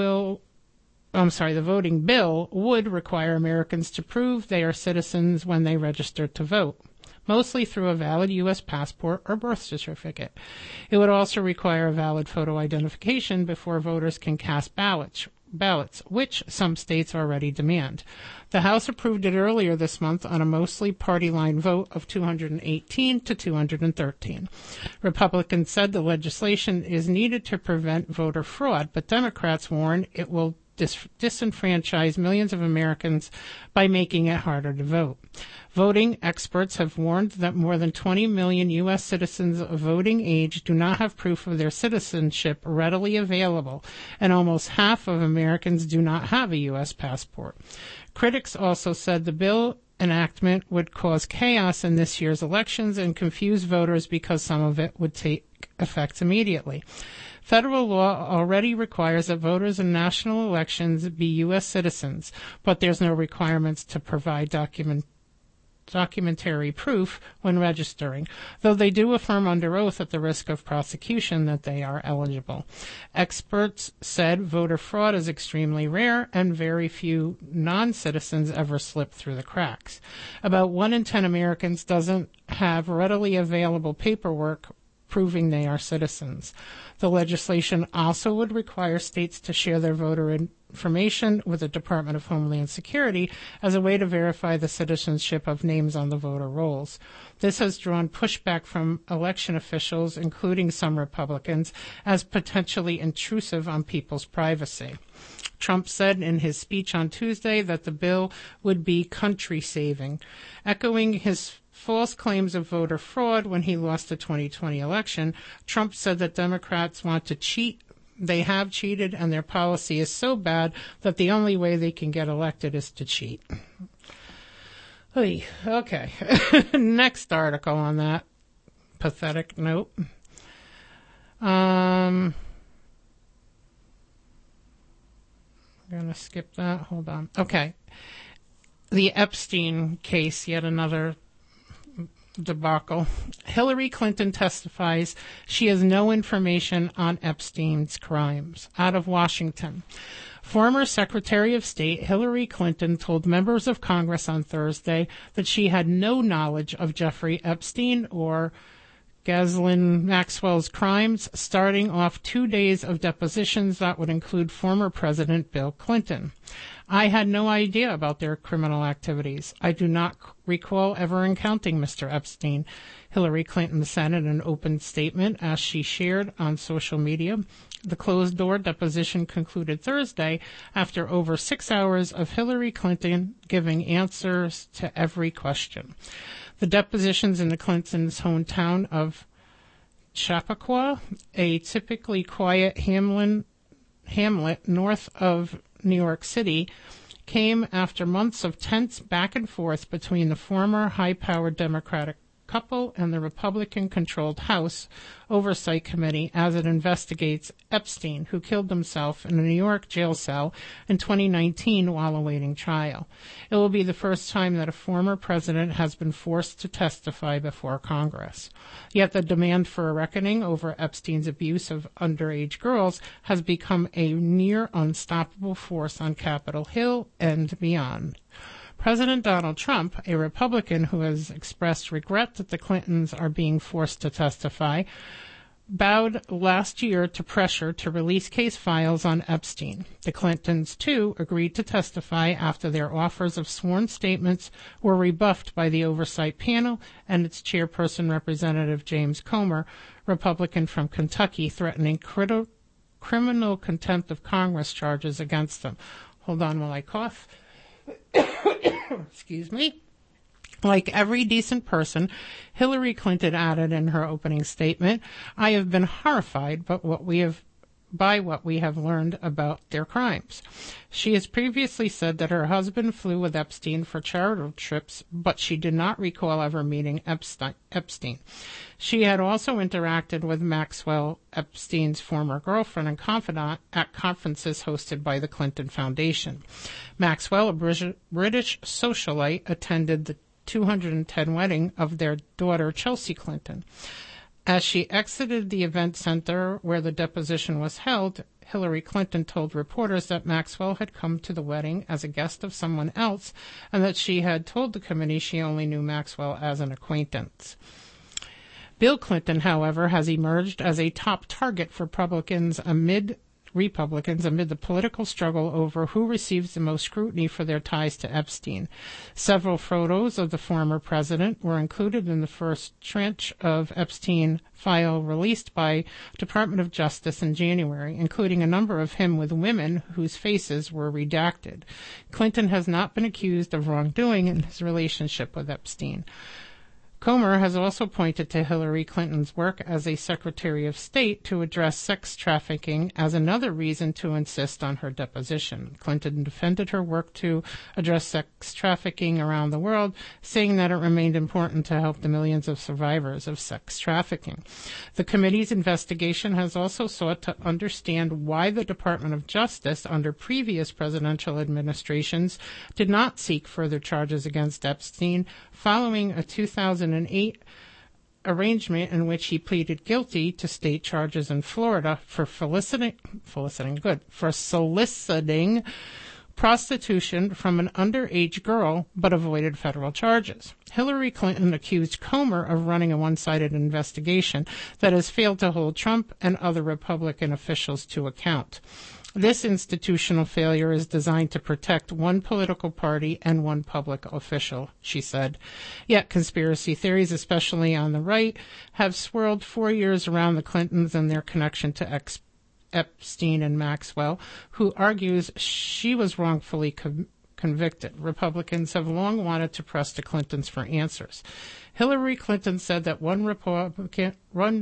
bill would require Americans to prove they are citizens when they register to vote, mostly through a valid U.S. passport or birth certificate. It would also require a valid photo identification before voters can cast ballots, which some states already demand. The House approved it earlier this month on a mostly party-line vote of 218 to 213. Republicans said the legislation is needed to prevent voter fraud, but Democrats warn it will disenfranchise millions of Americans by making it harder to vote. Voting experts have warned that more than 20 million U.S. citizens of voting age do not have proof of their citizenship readily available, and almost half of Americans do not have a U.S. passport. Critics also said the bill enactment would cause chaos in this year's elections and confuse voters because some of it would take effect immediately. Federal law already requires that voters in national elections be U.S. citizens, but there's no requirements to provide documentary proof when registering, though they do affirm under oath at the risk of prosecution that they are eligible. Experts said voter fraud is extremely rare and very few non-citizens ever slip through the cracks. About 1 in 10 Americans doesn't have readily available paperwork proving they are citizens. The legislation also would require states to share their voter information with the Department of Homeland Security as a way to verify the citizenship of names on the voter rolls. This has drawn pushback from election officials, including some Republicans, as potentially intrusive on people's privacy. Trump said in his speech on Tuesday that the bill would be country-saving, echoing his false claims of voter fraud when he lost the 2020 election. Trump said that Democrats want to cheat. They have cheated, and their policy is so bad that the only way they can get elected is to cheat. Okay. Next article on that pathetic note. I'm going to skip that. Hold on. Okay. The Epstein case, yet another debacle. Hillary Clinton testifies she has no information on Epstein's crimes. Out of Washington. Former Secretary of State Hillary Clinton told members of Congress on Thursday that she had no knowledge of Jeffrey Epstein or Ghislaine Maxwell's crimes, starting off 2 days of depositions that would include former President Bill Clinton. I had no idea about their criminal activities. I do not recall ever encountering Mr. Epstein, Hillary Clinton said in an open statement as she shared on social media. The closed-door deposition concluded Thursday after over 6 hours of Hillary Clinton giving answers to every question. The depositions in the Clintons' hometown of Chappaqua, a typically quiet hamlet north of New York City, came after months of tense back and forth between the former high-powered Democratic couple and the Republican-controlled House Oversight Committee as it investigates Epstein, who killed himself in a New York jail cell in 2019 while awaiting trial. It will be the first time that a former president has been forced to testify before Congress. Yet the demand for a reckoning over Epstein's abuse of underage girls has become a near unstoppable force on Capitol Hill and beyond. President Donald Trump, a Republican who has expressed regret that the Clintons are being forced to testify, bowed last year to pressure to release case files on Epstein. The Clintons, too, agreed to testify after their offers of sworn statements were rebuffed by the Oversight Panel and its chairperson, Representative James Comer, Republican from Kentucky, threatening criminal contempt of Congress charges against them. Hold on while I cough. Excuse me. Like every decent person, Hillary Clinton added in her opening statement, "I have been horrified by what we have learned about their crimes." She has previously said that her husband flew with Epstein for charitable trips, but she did not recall ever meeting Epstein. She had also interacted with Maxwell, Epstein's former girlfriend and confidant, at conferences hosted by the Clinton Foundation. Maxwell, a British socialite, attended the 210 wedding of their daughter Chelsea Clinton. As she exited the event center where the deposition was held, Hillary Clinton told reporters that Maxwell had come to the wedding as a guest of someone else and that she had told the committee she only knew Maxwell as an acquaintance. Bill Clinton, however, has emerged as a top target for Republicans amid the political struggle over who receives the most scrutiny for their ties to Epstein. Several photos of the former president were included in the first tranche of Epstein file released by Department of Justice in January, including a number of him with women whose faces were redacted. Clinton has not been accused of wrongdoing in his relationship with Epstein. Comer has also pointed to Hillary Clinton's work as a Secretary of State to address sex trafficking as another reason to insist on her deposition. Clinton defended her work to address sex trafficking around the world, saying that it remained important to help the millions of survivors of sex trafficking. The committee's investigation has also sought to understand why the Department of Justice, under previous presidential administrations, did not seek further charges against Epstein following a 2008 arrangement in which he pleaded guilty to state charges in Florida for soliciting prostitution from an underage girl, but avoided federal charges. Hillary Clinton accused Comer of running a one-sided investigation that has failed to hold Trump and other Republican officials to account. This institutional failure is designed to protect one political party and one public official, she said. Yet conspiracy theories, especially on the right, have swirled for years around the Clintons and their connection to Epstein and Maxwell, who argues she was wrongfully convicted. Republicans have long wanted to press the Clintons for answers. Hillary Clinton said that one Republican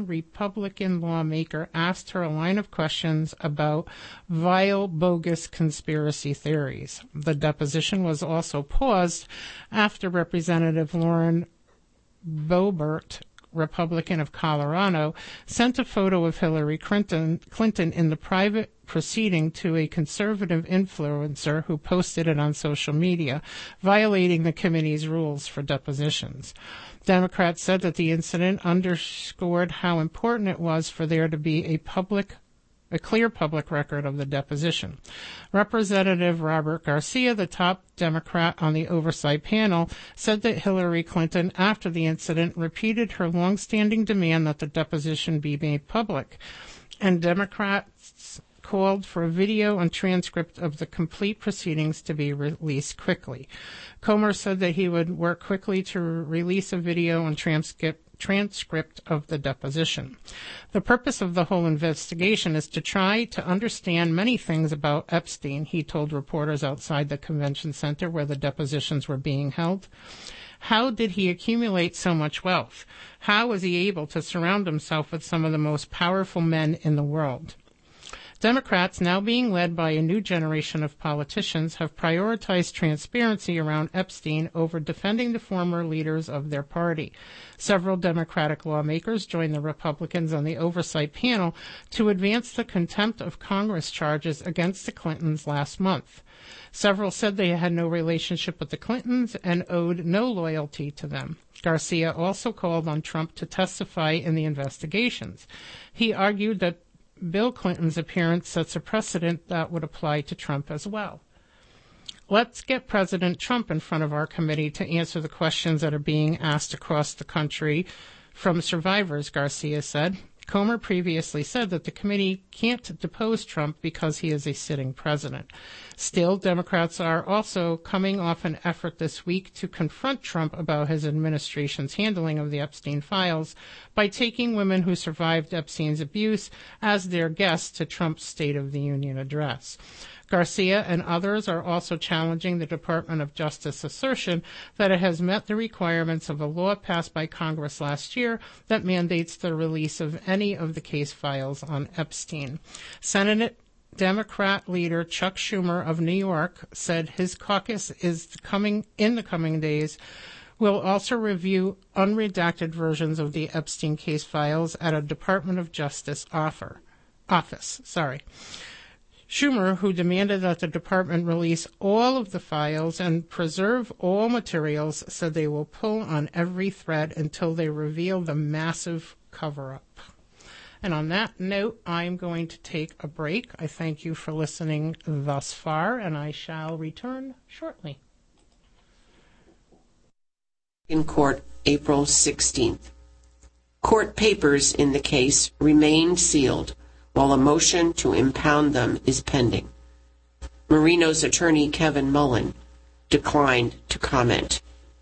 lawmaker asked her a line of questions about vile, bogus conspiracy theories. The deposition was also paused after Representative Lauren Boebert, Republican of Colorado, sent a photo of Hillary Clinton in the private proceeding to a conservative influencer who posted it on social media, violating the committee's rules for depositions. Democrats said that the incident underscored how important it was for there to be a clear public record of the deposition. Representative Robert Garcia, the top Democrat on the oversight panel, said that Hillary Clinton, after the incident, repeated her longstanding demand that the deposition be made public, and Democrats called for a video and transcript of the complete proceedings to be released quickly. Comer said that he would work quickly to release a video and transcript of the deposition. The purpose of the whole investigation is to try to understand many things about Epstein, he told reporters outside the convention center where the depositions were being held. How did he accumulate so much wealth? How was he able to surround himself with some of the most powerful men in the world? Democrats, now being led by a new generation of politicians, have prioritized transparency around Epstein over defending the former leaders of their party. Several Democratic lawmakers joined the Republicans on the oversight panel to advance the contempt of Congress charges against the Clintons last month. Several said they had no relationship with the Clintons and owed no loyalty to them. Garcia also called on Trump to testify in the investigations. He argued that Bill Clinton's appearance sets a precedent that would apply to Trump as well. Let's get President Trump in front of our committee to answer the questions that are being asked across the country from survivors, Garcia said. Comer previously said that the committee can't depose Trump because he is a sitting president. Still, Democrats are also coming off an effort this week to confront Trump about his administration's handling of the Epstein files by taking women who survived Epstein's abuse as their guests to Trump's State of the Union address. Garcia and others are also challenging the Department of Justice assertion that it has met the requirements of a law passed by Congress last year that mandates the release of any of the case files on Epstein. Senate Democrat leader Chuck Schumer of New York said his caucus in the coming days will also review unredacted versions of the Epstein case files at a Department of Justice office. Schumer, who demanded that the department release all of the files and preserve all materials, said they will pull on every thread until they reveal the massive cover-up. And on that note, I'm going to take a break. I thank you for listening thus far, and I shall return shortly. In court, April 16th. Court papers in the case remain sealed, while a motion to impound them is pending. Marino's attorney, Kevin Mullen, declined to comment.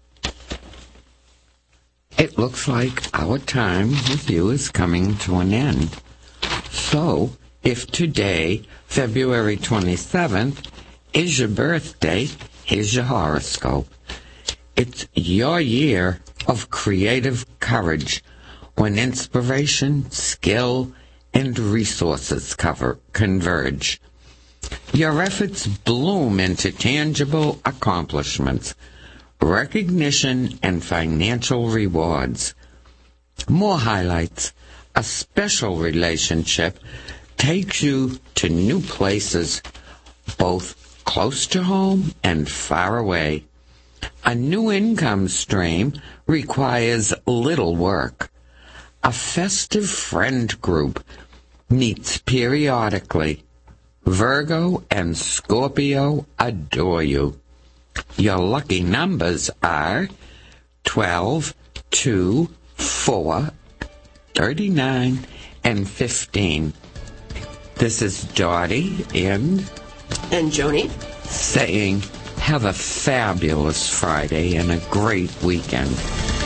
It looks like our time with you is coming to an end. So, if today, February 27th, is your birthday, here's your horoscope. It's your year of creative courage, when inspiration, skill, and resources converge. Your efforts bloom into tangible accomplishments, recognition, and financial rewards. More highlights. A special relationship takes you to new places, both close to home and far away. A new income stream requires little work. A festive friend group meets periodically. Virgo and Scorpio adore you. Your lucky numbers are 12, 2, 4, 39, and 15. This is Dottie and Joni saying have a fabulous Friday and a great weekend.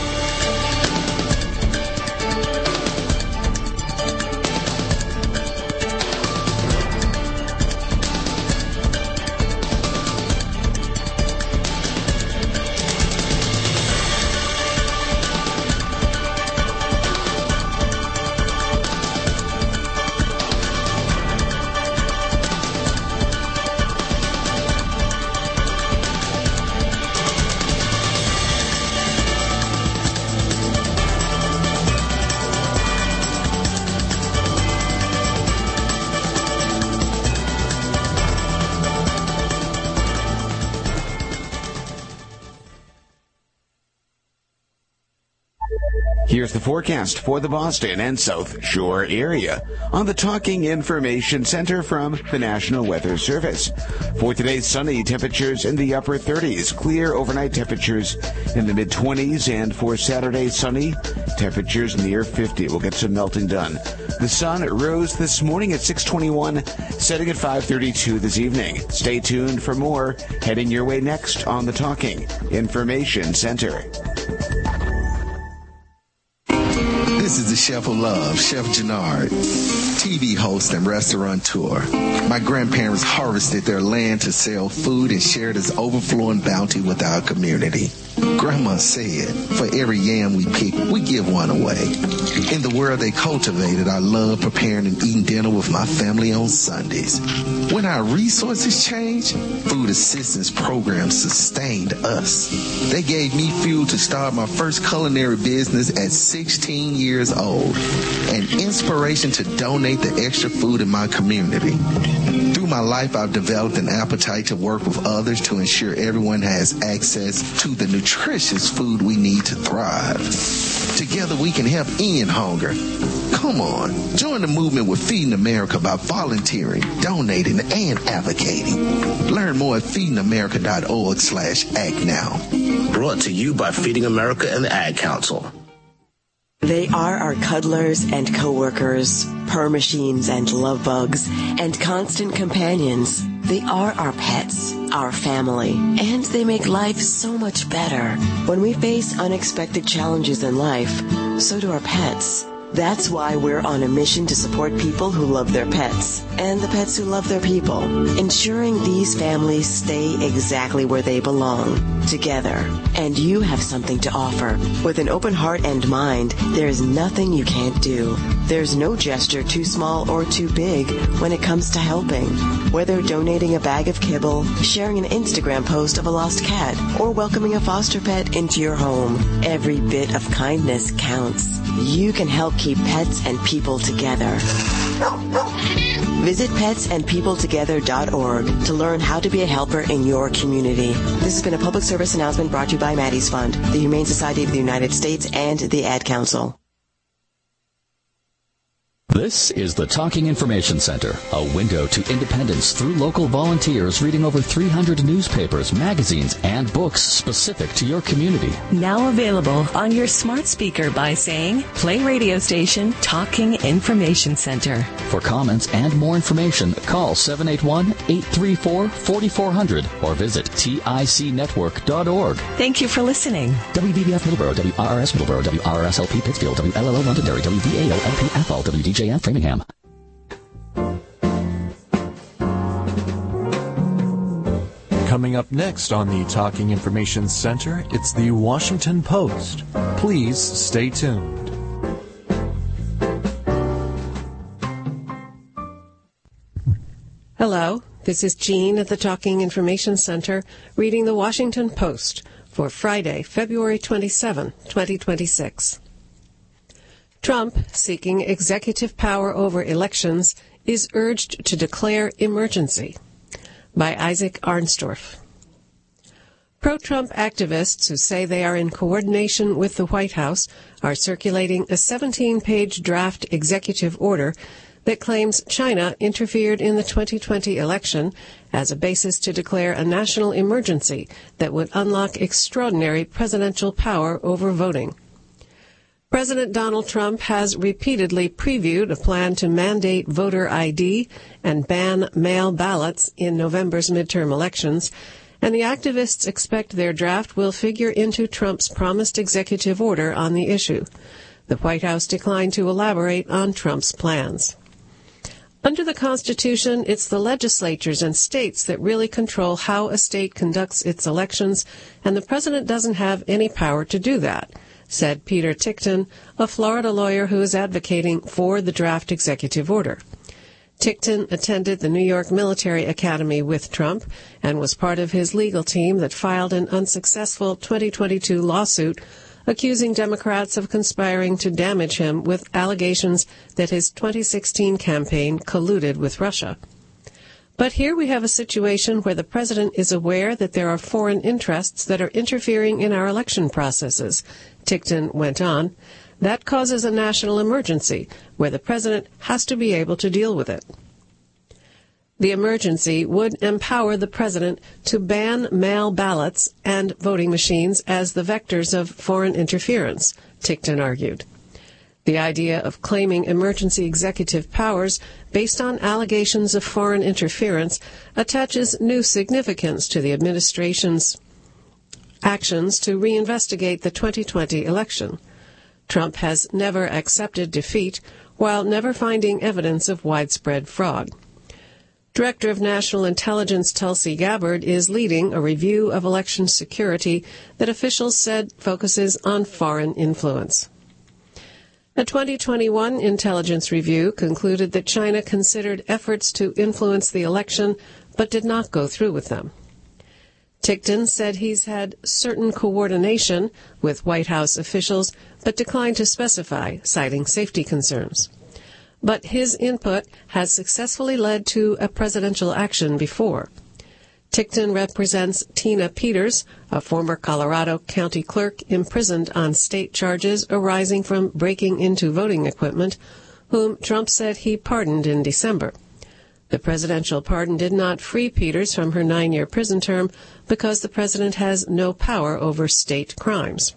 Here's the forecast for the Boston and South Shore area on the Talking Information Center from the National Weather Service. For today, sunny, temperatures in the upper 30s, clear overnight temperatures in the mid-20s, and for Saturday, sunny, temperatures near 50. We'll get some melting done. The sun rose this morning at 6:21, setting at 5:32 this evening. Stay tuned for more heading your way next on the Talking Information Center. This is the Chef of Love, Chef Gennard. TV host and restaurateur. My grandparents harvested their land to sell food and share this overflowing bounty with our community. Grandma said, for every yam we pick, we give one away. In the world they cultivated, I love preparing and eating dinner with my family on Sundays. When our resources changed, food assistance programs sustained us. They gave me fuel to start my first culinary business at 16 years old, and inspiration to donate the extra food in my community. Through my life, I've developed an appetite to work with others to ensure everyone has access to the nutritious food we need to thrive. Together we can help end hunger. Come on, join the movement with Feeding America by volunteering, donating, and advocating. Learn more at feedingamerica.org/act now. Brought to you by Feeding America and the Ad Council. They are our cuddlers and coworkers, purr machines and love bugs, and constant companions. They are our pets, our family, and they make life so much better. When we face unexpected challenges in life, so do our pets. That's why we're on a mission to support people who love their pets and the pets who love their people, ensuring these families stay exactly where they belong, together. And you have something to offer. With an open heart and mind, there's nothing you can't do. There's no gesture too small or too big when it comes to helping. Whether donating a bag of kibble, sharing an Instagram post of a lost cat, or welcoming a foster pet into your home, every bit of kindness counts. You can help keep pets and people together. Visit petsandpeopletogether.org to learn how to be a helper in your community. This has been a public service announcement brought to you by Maddie's Fund, the Humane Society of the United States, and the Ad Council. This is the Talking Information Center, a window to independence through local volunteers reading over 300 newspapers, magazines, and books specific to your community. Now available on your smart speaker by saying, play radio station Talking Information Center. For comments and more information, call 781-834-4400 or visit ticnetwork.org. Thank you for listening. WBBF Middleborough, WRRS Middleborough, WRSLP Pittsfield, WLLO Londonderry, WVAO-LP Athol, WDJF Framingham. Coming up next on the Talking Information Center, it's the Washington Post. Please stay tuned. Hello, this is Jean at the Talking Information Center reading the Washington Post for Friday, February 27, 2026. Trump, seeking executive power over elections, is urged to declare emergency. By Isaac Arnstorff. Pro-Trump activists who say they are in coordination with the White House are circulating a 17-page draft executive order that claims China interfered in the 2020 election as a basis to declare a national emergency that would unlock extraordinary presidential power over voting. President Donald Trump has repeatedly previewed a plan to mandate voter ID and ban mail ballots in November's midterm elections, and the activists expect their draft will figure into Trump's promised executive order on the issue. The White House declined to elaborate on Trump's plans. Under the Constitution, it's the legislatures and states that really control how a state conducts its elections, and the president doesn't have any power to do that, said Peter Tickton, a Florida lawyer who is advocating for the draft executive order. Tickton attended the New York Military Academy with Trump and was part of his legal team that filed an unsuccessful 2022 lawsuit accusing Democrats of conspiring to damage him with allegations that his 2016 campaign colluded with Russia. But here we have a situation where the president is aware that there are foreign interests that are interfering in our election processes, Tickton went on. That causes a national emergency where the president has to be able to deal with it. The emergency would empower the president to ban mail ballots and voting machines as the vectors of foreign interference, Tickton argued. The idea of claiming emergency executive powers based on allegations of foreign interference attaches new significance to the administration's actions to reinvestigate the 2020 election. Trump has never accepted defeat while never finding evidence of widespread fraud. Director of National Intelligence Tulsi Gabbard is leading a review of election security that officials said focuses on foreign influence. A 2021 intelligence review concluded that China considered efforts to influence the election but did not go through with them. Tickton said he's had certain coordination with White House officials but declined to specify, citing safety concerns. But his input has successfully led to a presidential action before. Tickton represents Tina Peters, a former Colorado county clerk imprisoned on state charges arising from breaking into voting equipment, whom Trump said he pardoned in December. The presidential pardon did not free Peters from her 9-year prison term because the president has no power over state crimes.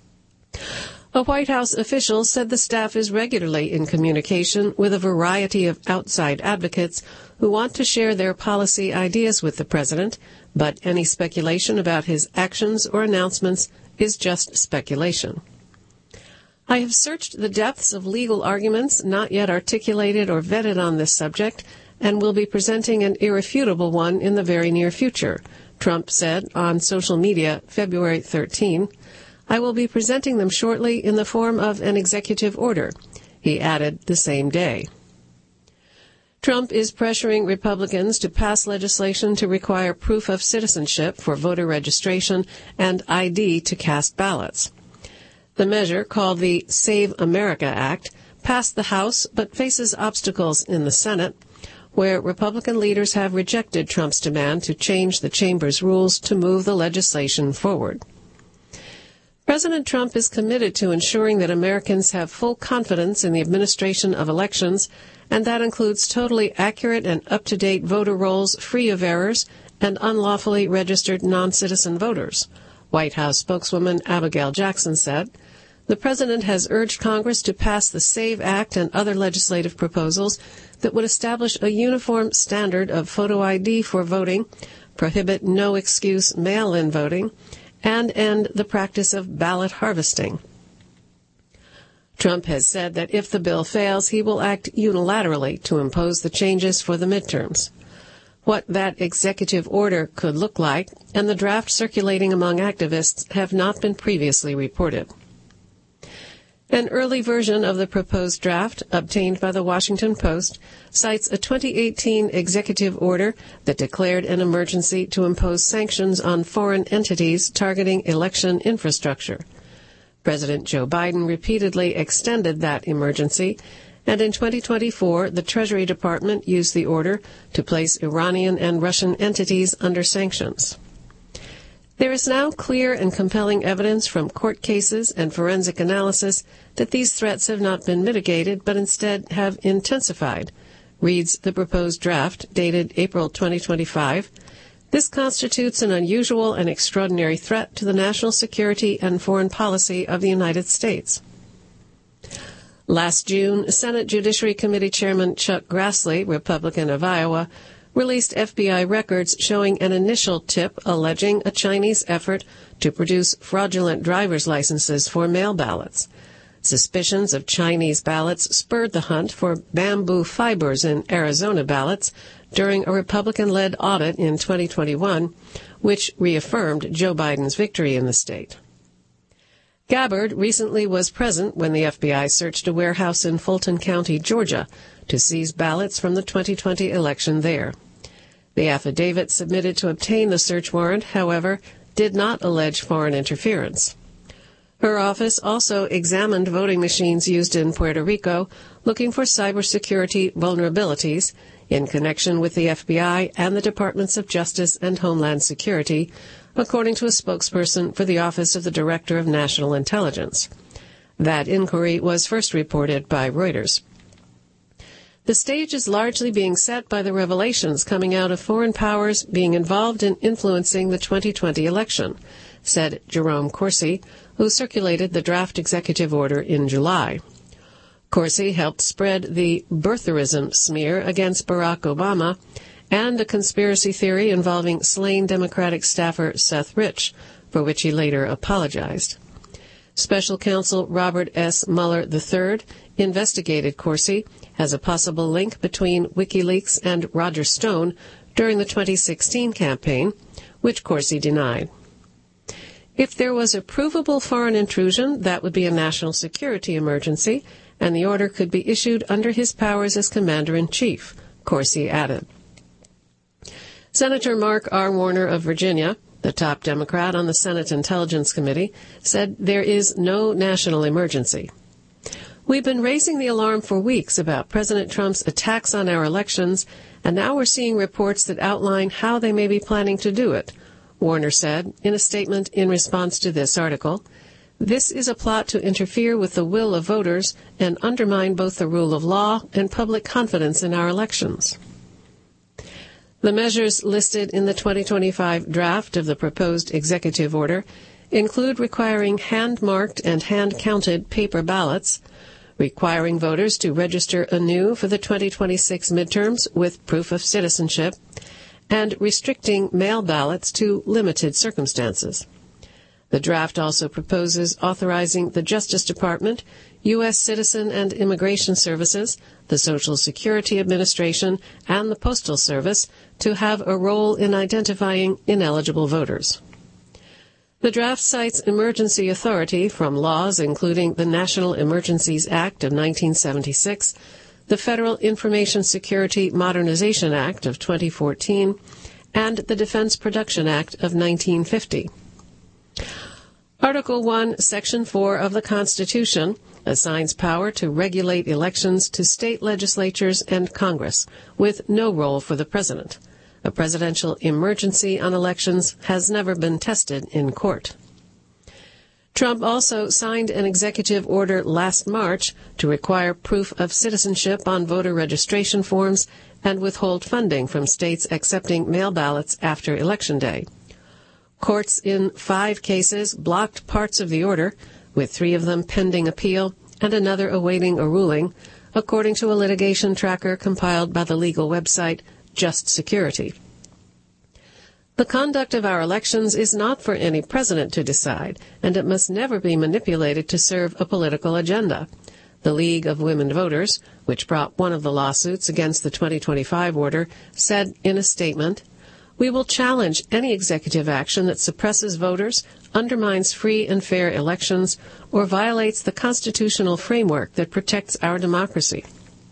A White House official said the staff is regularly in communication with a variety of outside advocates who want to share their policy ideas with the president, but any speculation about his actions or announcements is just speculation. I have searched the depths of legal arguments not yet articulated or vetted on this subject and will be presenting an irrefutable one in the very near future, Trump said on social media February 13. I will be presenting them shortly in the form of an executive order, he added the same day. Trump is pressuring Republicans to pass legislation to require proof of citizenship for voter registration and ID to cast ballots. The measure, called the Save America Act, passed the House but faces obstacles in the Senate, where Republican leaders have rejected Trump's demand to change the chamber's rules to move the legislation forward. President Trump is committed to ensuring that Americans have full confidence in the administration of elections, and that includes totally accurate and up-to-date voter rolls free of errors and unlawfully registered non-citizen voters, White House spokeswoman Abigail Jackson said. The president has urged Congress to pass the SAVE Act and other legislative proposals that would establish a uniform standard of photo ID for voting, prohibit no-excuse mail-in voting, and end the practice of ballot harvesting. Trump has said that if the bill fails, he will act unilaterally to impose the changes for the midterms. What that executive order could look like and the draft circulating among activists have not been previously reported. An early version of the proposed draft, obtained by the Washington Post, cites a 2018 executive order that declared an emergency to impose sanctions on foreign entities targeting election infrastructure. President Joe Biden repeatedly extended that emergency, and in 2024, the Treasury Department used the order to place Iranian and Russian entities under sanctions. There is now clear and compelling evidence from court cases and forensic analysis that these threats have not been mitigated, but instead have intensified, reads the proposed draft, dated April 2025. This constitutes an unusual and extraordinary threat to the national security and foreign policy of the United States. Last June, Senate Judiciary Committee Chairman Chuck Grassley, Republican of Iowa, released FBI records showing an initial tip alleging a Chinese effort to produce fraudulent driver's licenses for mail ballots. Suspicions of Chinese ballots spurred the hunt for bamboo fibers in Arizona ballots during a Republican-led audit in 2021, which reaffirmed Joe Biden's victory in the state. Gabbard recently was present when the FBI searched a warehouse in Fulton County, Georgia, to seize ballots from the 2020 election there. The affidavit submitted to obtain the search warrant, however, did not allege foreign interference. Her office also examined voting machines used in Puerto Rico, looking for cybersecurity vulnerabilities in connection with the FBI and the Departments of Justice and Homeland Security, according to a spokesperson for the Office of the Director of National Intelligence. That inquiry was first reported by Reuters. The stage is largely being set by the revelations coming out of foreign powers being involved in influencing the 2020 election, said Jerome Corsi, who circulated the draft executive order in July. Corsi helped spread the birtherism smear against Barack Obama and a conspiracy theory involving slain Democratic staffer Seth Rich, for which he later apologized. Special Counsel Robert S. Mueller III investigated Corsi as a possible link between WikiLeaks and Roger Stone during the 2016 campaign, which Corsi denied. If there was a provable foreign intrusion, that would be a national security emergency, and the order could be issued under his powers as Commander-in-Chief, Corsi added. Senator Mark R. Warner of Virginia, the top Democrat on the Senate Intelligence Committee, said there is no national emergency. We've been raising the alarm for weeks about President Trump's attacks on our elections, and now we're seeing reports that outline how they may be planning to do it, Warner said in a statement in response to this article. This is a plot to interfere with the will of voters and undermine both the rule of law and public confidence in our elections. The measures listed in the 2025 draft of the proposed executive order include requiring hand-marked and hand-counted paper ballots, requiring voters to register anew for the 2026 midterms with proof of citizenship, and restricting mail ballots to limited circumstances. The draft also proposes authorizing the Justice Department, U.S. Citizen and Immigration Services, the Social Security Administration, and the Postal Service to have a role in identifying ineligible voters. The draft cites emergency authority from laws including the National Emergencies Act of 1976, the Federal Information Security Modernization Act of 2014, and the Defense Production Act of 1950. Article 1, Section 4 of the Constitution assigns power to regulate elections to state legislatures and Congress, with no role for the President. A presidential emergency on elections has never been tested in court. Trump also signed an executive order last March to require proof of citizenship on voter registration forms and withhold funding from states accepting mail ballots after Election Day. Courts in 5 cases blocked parts of the order, with 3 of them pending appeal and another awaiting a ruling, according to a litigation tracker compiled by the legal website Just Security. The conduct of our elections is not for any president to decide, and it must never be manipulated to serve a political agenda. The League of Women Voters, which brought one of the lawsuits against the 2025 order, said in a statement, "We will challenge any executive action that suppresses voters, undermines free and fair elections, or violates the constitutional framework that protects our democracy."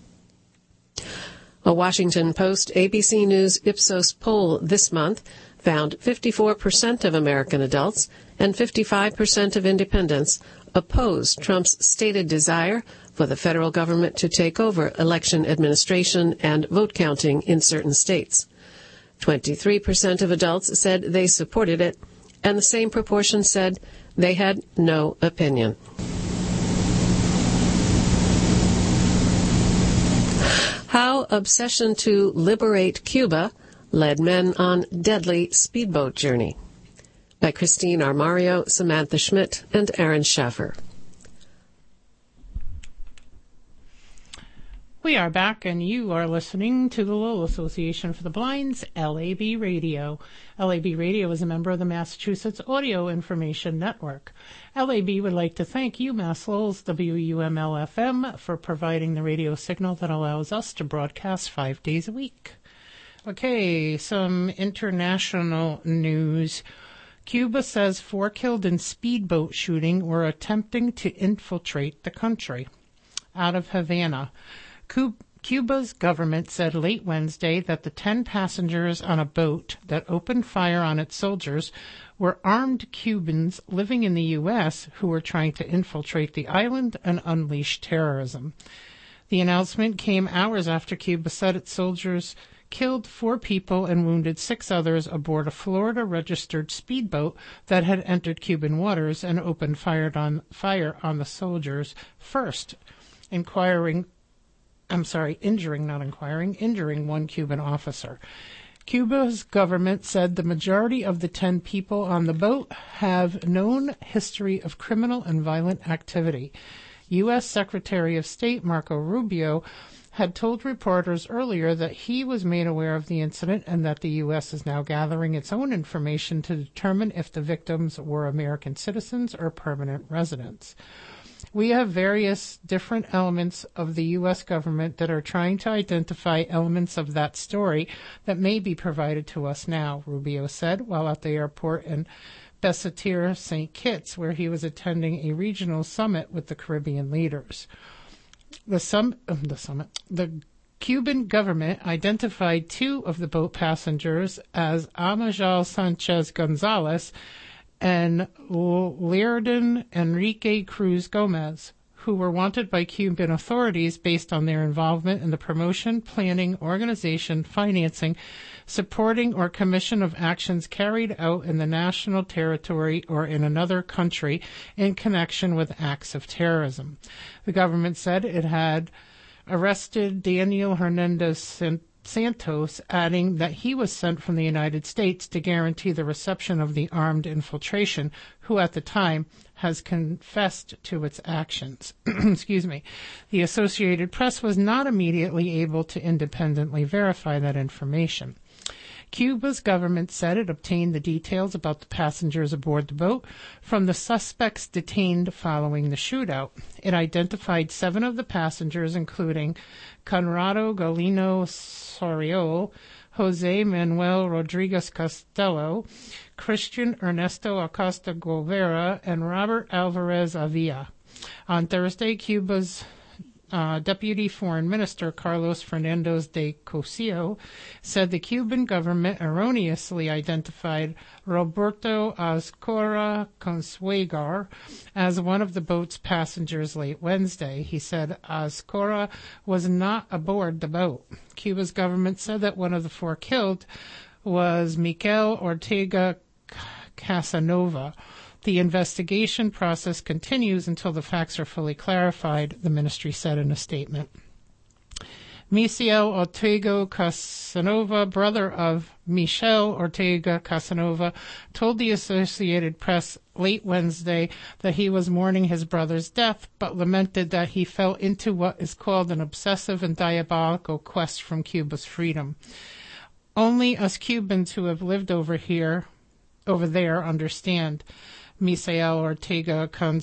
A Washington Post ABC News Ipsos poll this month found 54% of American adults and 55% of independents oppose Trump's stated desire for the federal government to take over election administration and vote counting in certain states. 23% of adults said they supported it, and the same proportion said they had no opinion. How obsession to liberate Cuba led men on deadly speedboat journey. By Christine Armario, Samantha Schmidt, and Aaron Schaffer. We are back, and you are listening to the Lowell Association for the Blind's LAB Radio. LAB Radio is a member of the Massachusetts Audio Information Network. LAB would like to thank UMass Lowell's WUML-FM for providing the radio signal that allows us to broadcast 5 days a week. Okay, some international news. Cuba says 4 killed in speedboat shooting were attempting to infiltrate the country. Out of Havana, Cuba's government said late Wednesday that the 10 passengers on a boat that opened fire on its soldiers were armed Cubans living in the U.S. who were trying to infiltrate the island and unleash terrorism. The announcement came hours after Cuba said its soldiers killed 4 people and wounded 6 others aboard a Florida-registered speedboat that had entered Cuban waters and opened fire on the soldiers first, injuring one Cuban officer. Cuba's government said the majority of the 10 people on the boat have known history of criminal and violent activity. U.S. Secretary of State Marco Rubio had told reporters earlier that he was made aware of the incident and that the U.S. is now gathering its own information to determine if the victims were American citizens or permanent residents. We have various different elements of the U.S. government that are trying to identify elements of that story that may be provided to us now, Rubio said, while at the airport in Basseterre, St. Kitts, where he was attending a regional summit with the Caribbean leaders. The Cuban government identified two of the boat passengers as Amajal Sanchez Gonzalez and Leardon Enrique Cruz Gomez, who were wanted by Cuban authorities based on their involvement in the promotion, planning, organization, financing, supporting, or commission of actions carried out in the national territory or in another country in connection with acts of terrorism. The government said it had arrested Daniel Hernandez Santos, adding that he was sent from the United States to guarantee the reception of the armed infiltration, who at the time has confessed to its actions. Excuse me. The Associated Press was not immediately able to independently verify that information. Cuba's government said it obtained the details about the passengers aboard the boat from the suspects detained following the shootout. It identified 7 of the passengers, including Conrado Galino Soriol, Jose Manuel Rodriguez Castello, Christian Ernesto Acosta Guevara, and Robert Alvarez Avila. On Thursday, Cuba's Deputy Foreign Minister Carlos Fernandez de Cosio said the Cuban government erroneously identified Roberto Azcora Consuegar as one of the boat's passengers late Wednesday. He said Azcora was not aboard the boat. Cuba's government said that one of the 4 killed was Mikel Ortega Casanova. The investigation process continues until the facts are fully clarified, the ministry said in a statement. Misael Ortega Casanova, brother of Michel Ortega Casanova, told the Associated Press late Wednesday that he was mourning his brother's death, but lamented that he fell into what is called an obsessive and diabolical quest from Cuba's freedom. Only us Cubans who have lived over there understand, Misael Ortega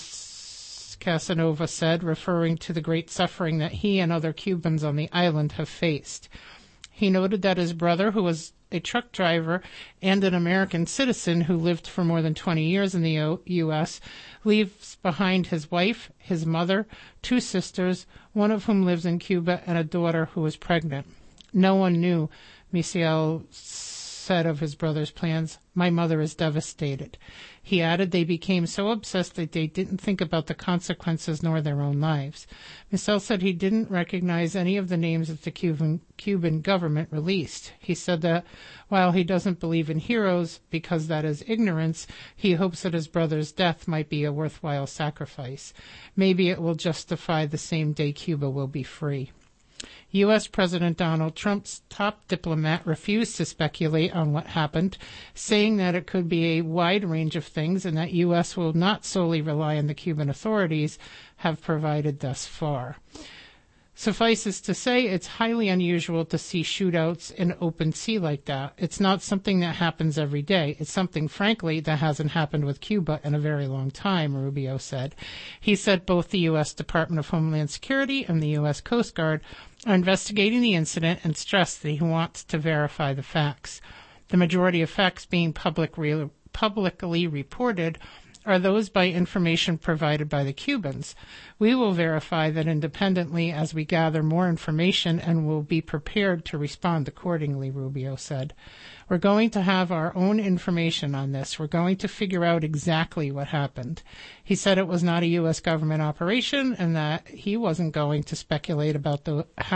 Casanova said, referring to the great suffering that he and other Cubans on the island have faced. He noted that his brother, who was a truck driver and an American citizen who lived for more than 20 years in the U.S., leaves behind his wife, his mother, 2 sisters, one of whom lives in Cuba, and a daughter who is pregnant. No one knew, Misael said of his brother's plans. My mother is devastated. He added they became so obsessed that they didn't think about the consequences nor their own lives. Misael said he didn't recognize any of the names that the Cuban government released. He said that while he doesn't believe in heroes because that is ignorance, he hopes that his brother's death might be a worthwhile sacrifice. Maybe it will justify the same day Cuba will be free. U.S. President Donald Trump's top diplomat refused to speculate on what happened, saying that it could be a wide range of things and that U.S. will not solely rely on the Cuban authorities have provided thus far. Suffices to say, it's highly unusual to see shootouts in open sea like that. It's not something that happens every day. It's something, frankly, that hasn't happened with Cuba in a very long time, Rubio said. He said both the U.S. Department of Homeland Security and the U.S. Coast Guard are investigating the incident and stressed that he wants to verify the facts. The majority of facts being publicly reported are those by information provided by the Cubans. We will verify that independently as we gather more information and will be prepared to respond accordingly, Rubio said. We're going to have our own information on this. We're going to figure out exactly what happened. He said it was not a U.S. government operation and that he wasn't going to speculate about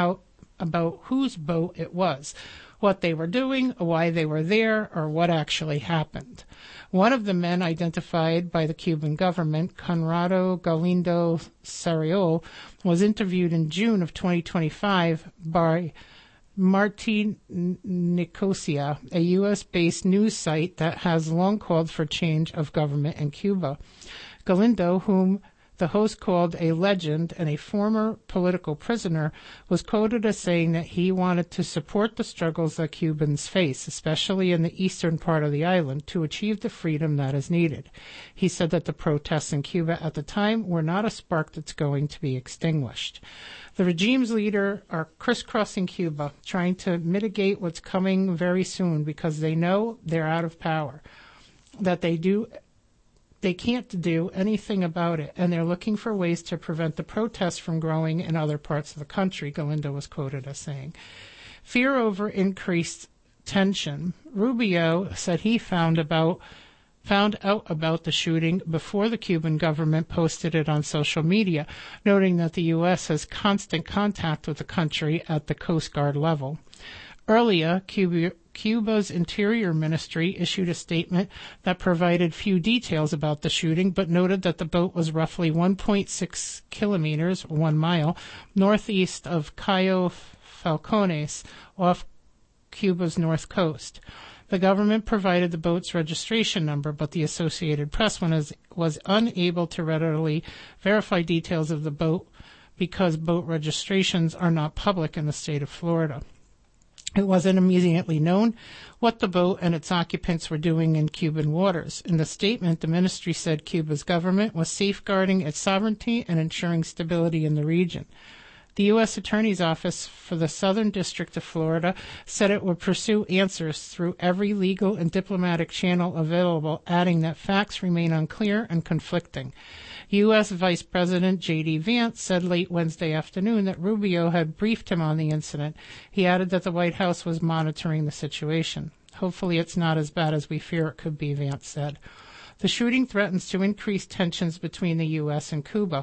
whose boat it was, what they were doing, why they were there, or what actually happened. One of the men identified by the Cuban government, Conrado Galindo Soriol, was interviewed in June of 2025 by Martin Nicosia, a U.S.-based news site that has long called for change of government in Cuba. Galindo, whom The host, called a legend and a former political prisoner, was quoted as saying that he wanted to support the struggles that Cubans face, especially in the eastern part of the island, to achieve the freedom that is needed. He said that the protests in Cuba at the time were not a spark that's going to be extinguished. The regime's leaders are crisscrossing Cuba, trying to mitigate what's coming very soon because they know they're out of power, that they can't do anything about it, and they're looking for ways to prevent the protests from growing in other parts of the country, Galindo was quoted as saying. Fear over increased tension. Rubio said he found out about the shooting before the Cuban government posted it on social media, noting that the U.S. has constant contact with the country at the Coast Guard level. Earlier, Cuba's Interior Ministry issued a statement that provided few details about the shooting, but noted that the boat was roughly 1.6 kilometers, 1 mile, northeast of Cayo Falcones, off Cuba's north coast. The government provided the boat's registration number, but the Associated Press was unable to readily verify details of the boat because boat registrations are not public in the state of Florida. It wasn't immediately known what the boat and its occupants were doing in Cuban waters. In the statement, the ministry said Cuba's government was safeguarding its sovereignty and ensuring stability in the region. The U.S. Attorney's Office for the Southern District of Florida said it would pursue answers through every legal and diplomatic channel available, adding that facts remain unclear and conflicting. U.S. Vice President J.D. Vance said late Wednesday afternoon that Rubio had briefed him on the incident. He added that the White House was monitoring the situation. Hopefully it's not as bad as we fear it could be, Vance said. The shooting threatens to increase tensions between the U.S. and Cuba.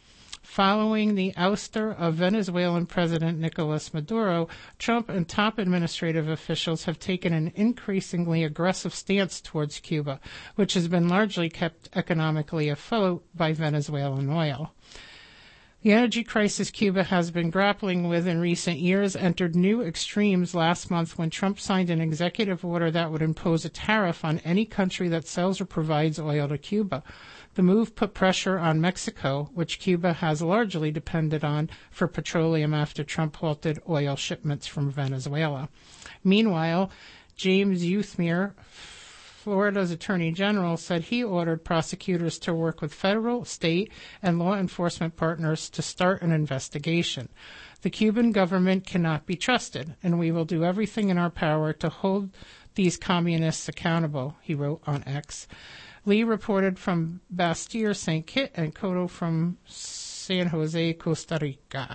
Following the ouster of Venezuelan President Nicolas Maduro, Trump and top administrative officials have taken an increasingly aggressive stance towards Cuba, which has been largely kept economically afloat by Venezuelan oil. The energy crisis Cuba has been grappling with in recent years entered new extremes last month when Trump signed an executive order that would impose a tariff on any country that sells or provides oil to Cuba. The move put pressure on Mexico, which Cuba has largely depended on for petroleum after Trump halted oil shipments from Venezuela. Meanwhile, James Youthmer, Florida's Attorney General, said he ordered prosecutors to work with federal, state, and law enforcement partners to start an investigation. The Cuban government cannot be trusted, and we will do everything in our power to hold these communists accountable, he wrote on X. Lee reported from Bastir, St. Kitts, and Cotto from San Jose, Costa Rica.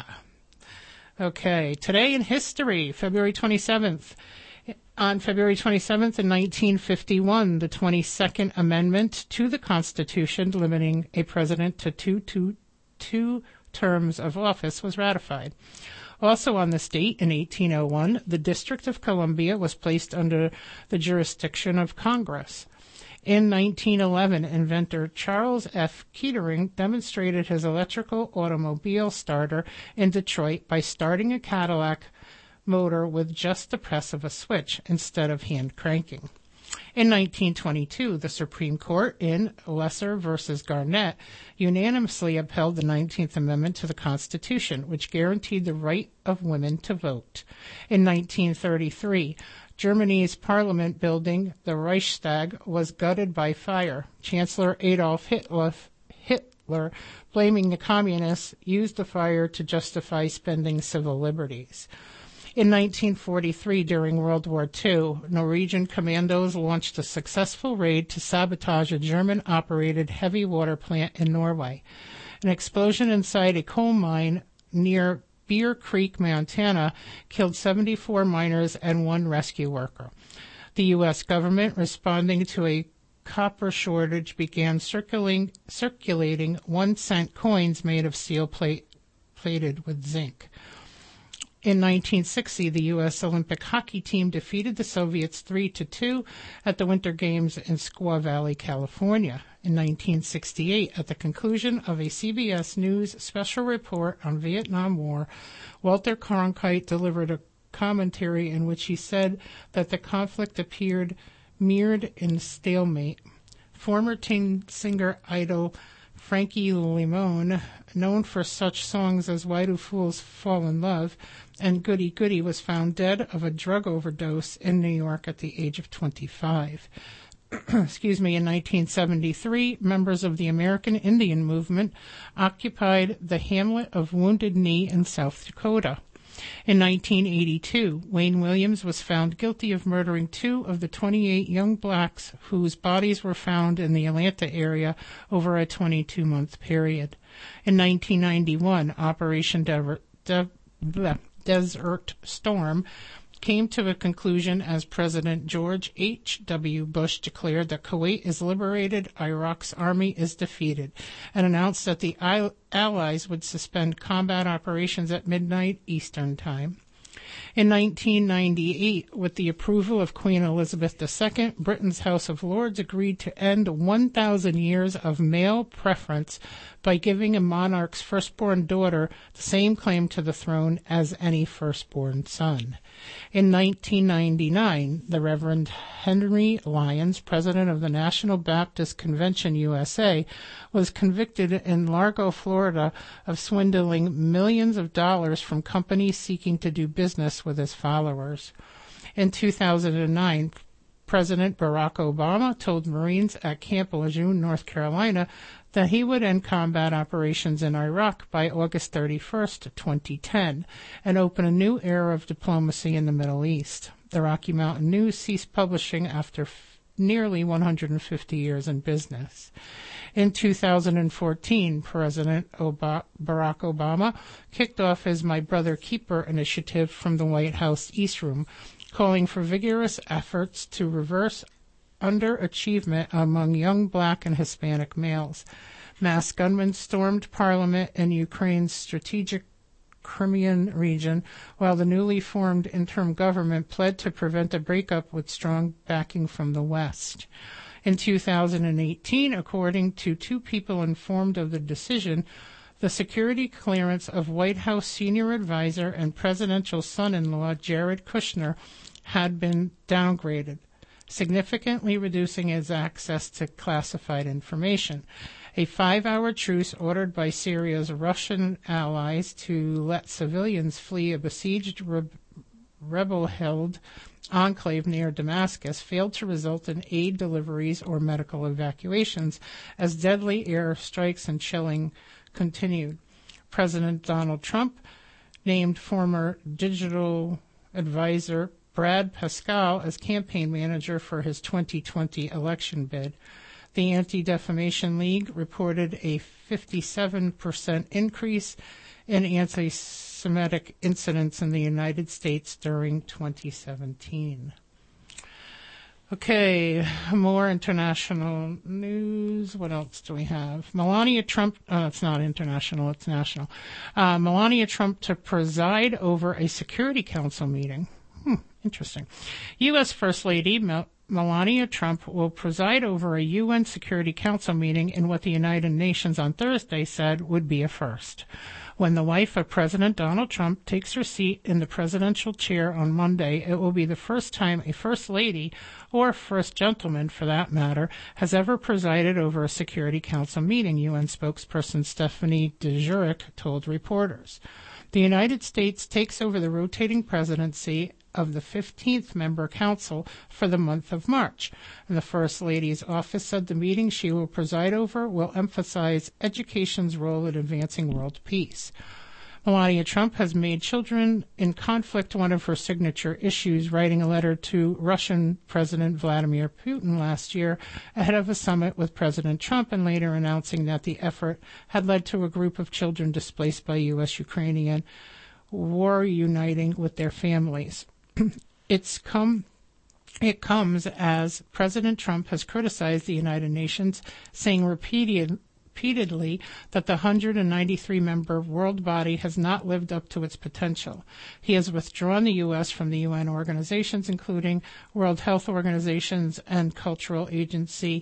Okay, today in history, February 27th. On February 27th in 1951, the 22nd Amendment to the Constitution limiting a president to two terms of office was ratified. Also on this date, in 1801, the District of Columbia was placed under the jurisdiction of Congress. In 1911, inventor Charles F. Kettering demonstrated his electrical automobile starter in Detroit by starting a Cadillac motor with just the press of a switch instead of hand cranking. In 1922, the Supreme Court in Lesser v. Garnett unanimously upheld the 19th Amendment to the Constitution, which guaranteed the right of women to vote. In 1933, Germany's parliament building, the Reichstag, was gutted by fire. Chancellor Adolf Hitler, blaming the communists, used the fire to justify spending civil liberties. In 1943, during World War II, Norwegian commandos launched a successful raid to sabotage a German-operated heavy water plant in Norway. An explosion inside a coal mine near Bear Creek, Montana, killed 74 miners and 1 rescue worker. The U.S. government, responding to a copper shortage, began circulating 1-cent coins made of steel plated with zinc. In 1960, the U.S. Olympic hockey team defeated the Soviets 3-2 at the Winter Games in Squaw Valley, California. In 1968, at the conclusion of a CBS News special report on Vietnam War, Walter Cronkite delivered a commentary in which he said that the conflict appeared mirrored in stalemate. Former teen singer idol Frankie Limon, known for such songs as Why Do Fools Fall in Love and Goody Goody, was found dead of a drug overdose in New York at the age of 25. Excuse me, in 1973, members of the American Indian Movement occupied the hamlet of Wounded Knee in South Dakota. In 1982, Wayne Williams was found guilty of murdering 2 of the 28 young blacks whose bodies were found in the Atlanta area over a 22-month period. In 1991, Operation Desert Storm came to a conclusion as President George H.W. Bush declared that Kuwait is liberated, Iraq's army is defeated, and announced that the Allies would suspend combat operations at midnight Eastern Time. In 1998, with the approval of Queen Elizabeth II, Britain's House of Lords agreed to end 1,000 years of male preference by giving a monarch's firstborn daughter the same claim to the throne as any firstborn son. In 1999, the Reverend Henry Lyons, president of the National Baptist Convention USA, was convicted in Largo, Florida, of swindling millions of dollars from companies seeking to do business with his followers. In 2009, President Barack Obama told Marines at Camp Lejeune, North Carolina, that he would end combat operations in Iraq by August 31st, 2010, and open a new era of diplomacy in the Middle East. The Rocky Mountain News ceased publishing after nearly 150 years in business. In 2014, President Barack Obama kicked off his My Brother Keeper initiative from the White House East Room, calling for vigorous efforts to reverse underachievement among young black and Hispanic males. Mass gunmen stormed parliament in Ukraine's strategic Crimean region, while the newly formed interim government pled to prevent a breakup with strong backing from the West. In 2018, according to 2 people informed of the decision, the security clearance of White House senior advisor and presidential son-in-law Jared Kushner had been downgraded, significantly reducing his access to classified information. A 5-hour truce ordered by Syria's Russian allies to let civilians flee a besieged rebel-held enclave near Damascus failed to result in aid deliveries or medical evacuations as deadly air strikes and shelling continued. President Donald Trump named former digital advisor Brad Pascal as campaign manager for his 2020 election bid. The Anti-Defamation League reported a 57% increase in anti-Semitic incidents in the United States during 2017. Okay, more international news. What else do we have? Melania Trump, it's not international, it's national. Melania Trump to preside over a Security Council meeting. Interesting. U.S. First Lady Melania Trump will preside over a UN Security Council meeting in what the United Nations on Thursday said would be a first. When the wife of President Donald Trump takes her seat in the presidential chair on Monday, it will be the first time a First Lady, or First Gentleman for that matter, has ever presided over a Security Council meeting, UN spokesperson Stephanie Dujarric told reporters. The United States takes over the rotating presidency of the 15th member council for the month of March. And the First Lady's office said the meeting she will preside over will emphasize education's role in advancing world peace. Melania Trump has made children in conflict one of her signature issues, writing a letter to Russian President Vladimir Putin last year ahead of a summit with President Trump, and later announcing that the effort had led to a group of children displaced by U.S.-Ukrainian war uniting with their families. It comes as President Trump has criticized the United Nations, saying repeatedly that the 193-member world body has not lived up to its potential. He has withdrawn the U.S. from the UN organizations, including World Health Organizations and cultural agency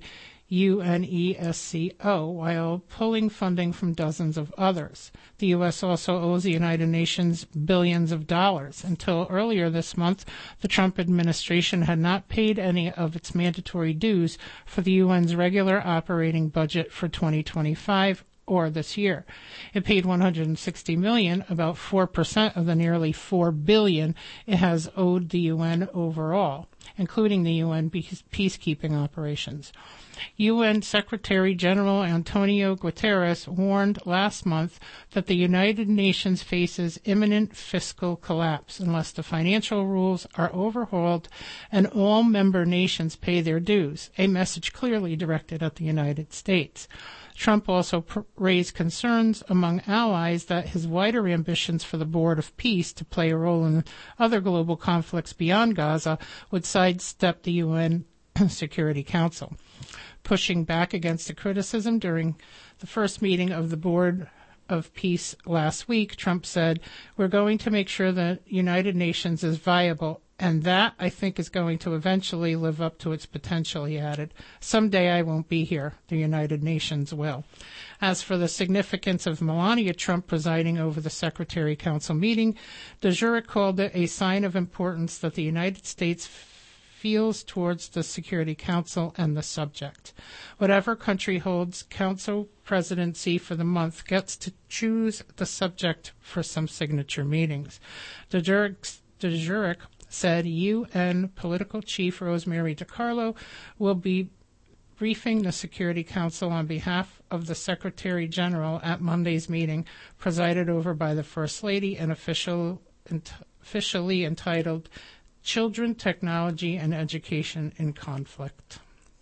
UNESCO, while pulling funding from dozens of others. The U.S. also owes the United Nations billions of dollars. Until earlier this month, the Trump administration had not paid any of its mandatory dues for the UN's regular operating budget for 2025 or this year. It paid $160 million, about 4% of the nearly $4 billion it has owed the UN overall, including the UN peacekeeping operations. UN Secretary General Antonio Guterres warned last month that the United Nations faces imminent fiscal collapse unless the financial rules are overhauled and all member nations pay their dues, a message clearly directed at the United States. Trump also raised concerns among allies that his wider ambitions for the Board of Peace to play a role in other global conflicts beyond Gaza would sidestep the UN Security Council. Pushing back against the criticism during the first meeting of the Board of Peace last week, Trump said, "We're going to make sure the United Nations is viable, and that, I think, is going to eventually live up to its potential," he added. "Someday I won't be here. The United Nations will." As for the significance of Melania Trump presiding over the Secretary Council meeting, de Jurek called it a sign of importance that the United States feels towards the Security Council and the subject. Whatever country holds Council presidency for the month gets to choose the subject for some signature meetings. De Jurek said UN Political Chief Rosemary DiCarlo will be briefing the Security Council on behalf of the Secretary General at Monday's meeting, presided over by the First Lady and officially entitled Children, Technology, and Education in Conflict.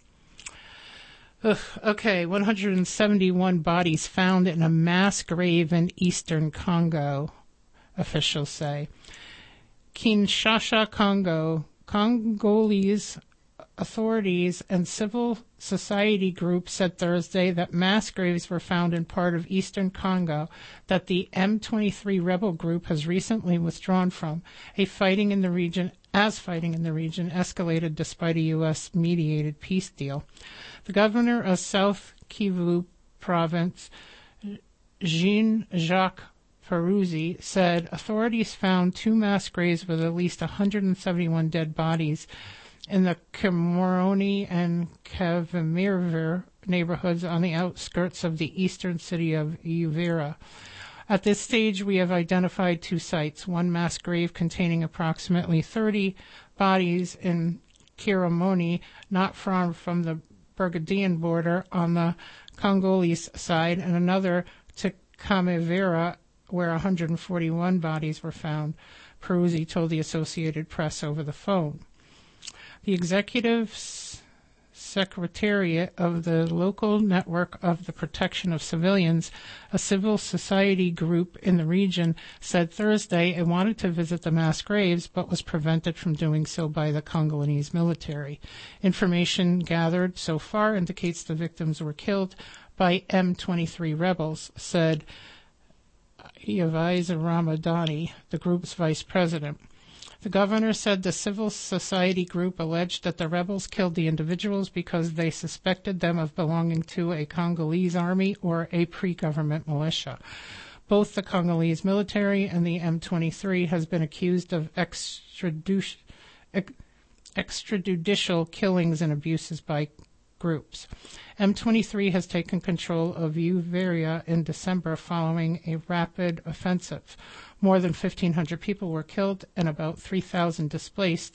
Okay, 171 bodies found in a mass grave in eastern Congo, officials say. Kinshasa, Congo, Congolese authorities and civil society groups said Thursday that mass graves were found in part of eastern Congo that the M23 rebel group has recently withdrawn from. Fighting in the region escalated despite a U.S.-mediated peace deal. The governor of South Kivu province, Jean-Jacques Peruzzi, said authorities found 2 mass graves with at least 171 dead bodies in the Kimoroni and Kavimira neighborhoods on the outskirts of the eastern city of Uvira. At this stage, we have identified 2 sites, one mass grave containing approximately 30 bodies in Kirimoni, not far from the Burgundian border on the Congolese side, and another to Kamivira, where 141 bodies were found, Peruzzi told the Associated Press over the phone. The executive secretariat of the local network of the protection of civilians, a civil society group in the region, said Thursday it wanted to visit the mass graves but was prevented from doing so by the Congolese military. Information gathered so far indicates the victims were killed by M23 rebels, said Yavaisa Ramadani, the group's vice president. The governor said the civil society group alleged that the rebels killed the individuals because they suspected them of belonging to a Congolese army or a pre-government militia. Both the Congolese military and the M23 has been accused of extrajudicial killings and abuses by groups. M23 has taken control of Uvira in December following a rapid offensive. More than 1,500 people were killed and about 300,000 displaced,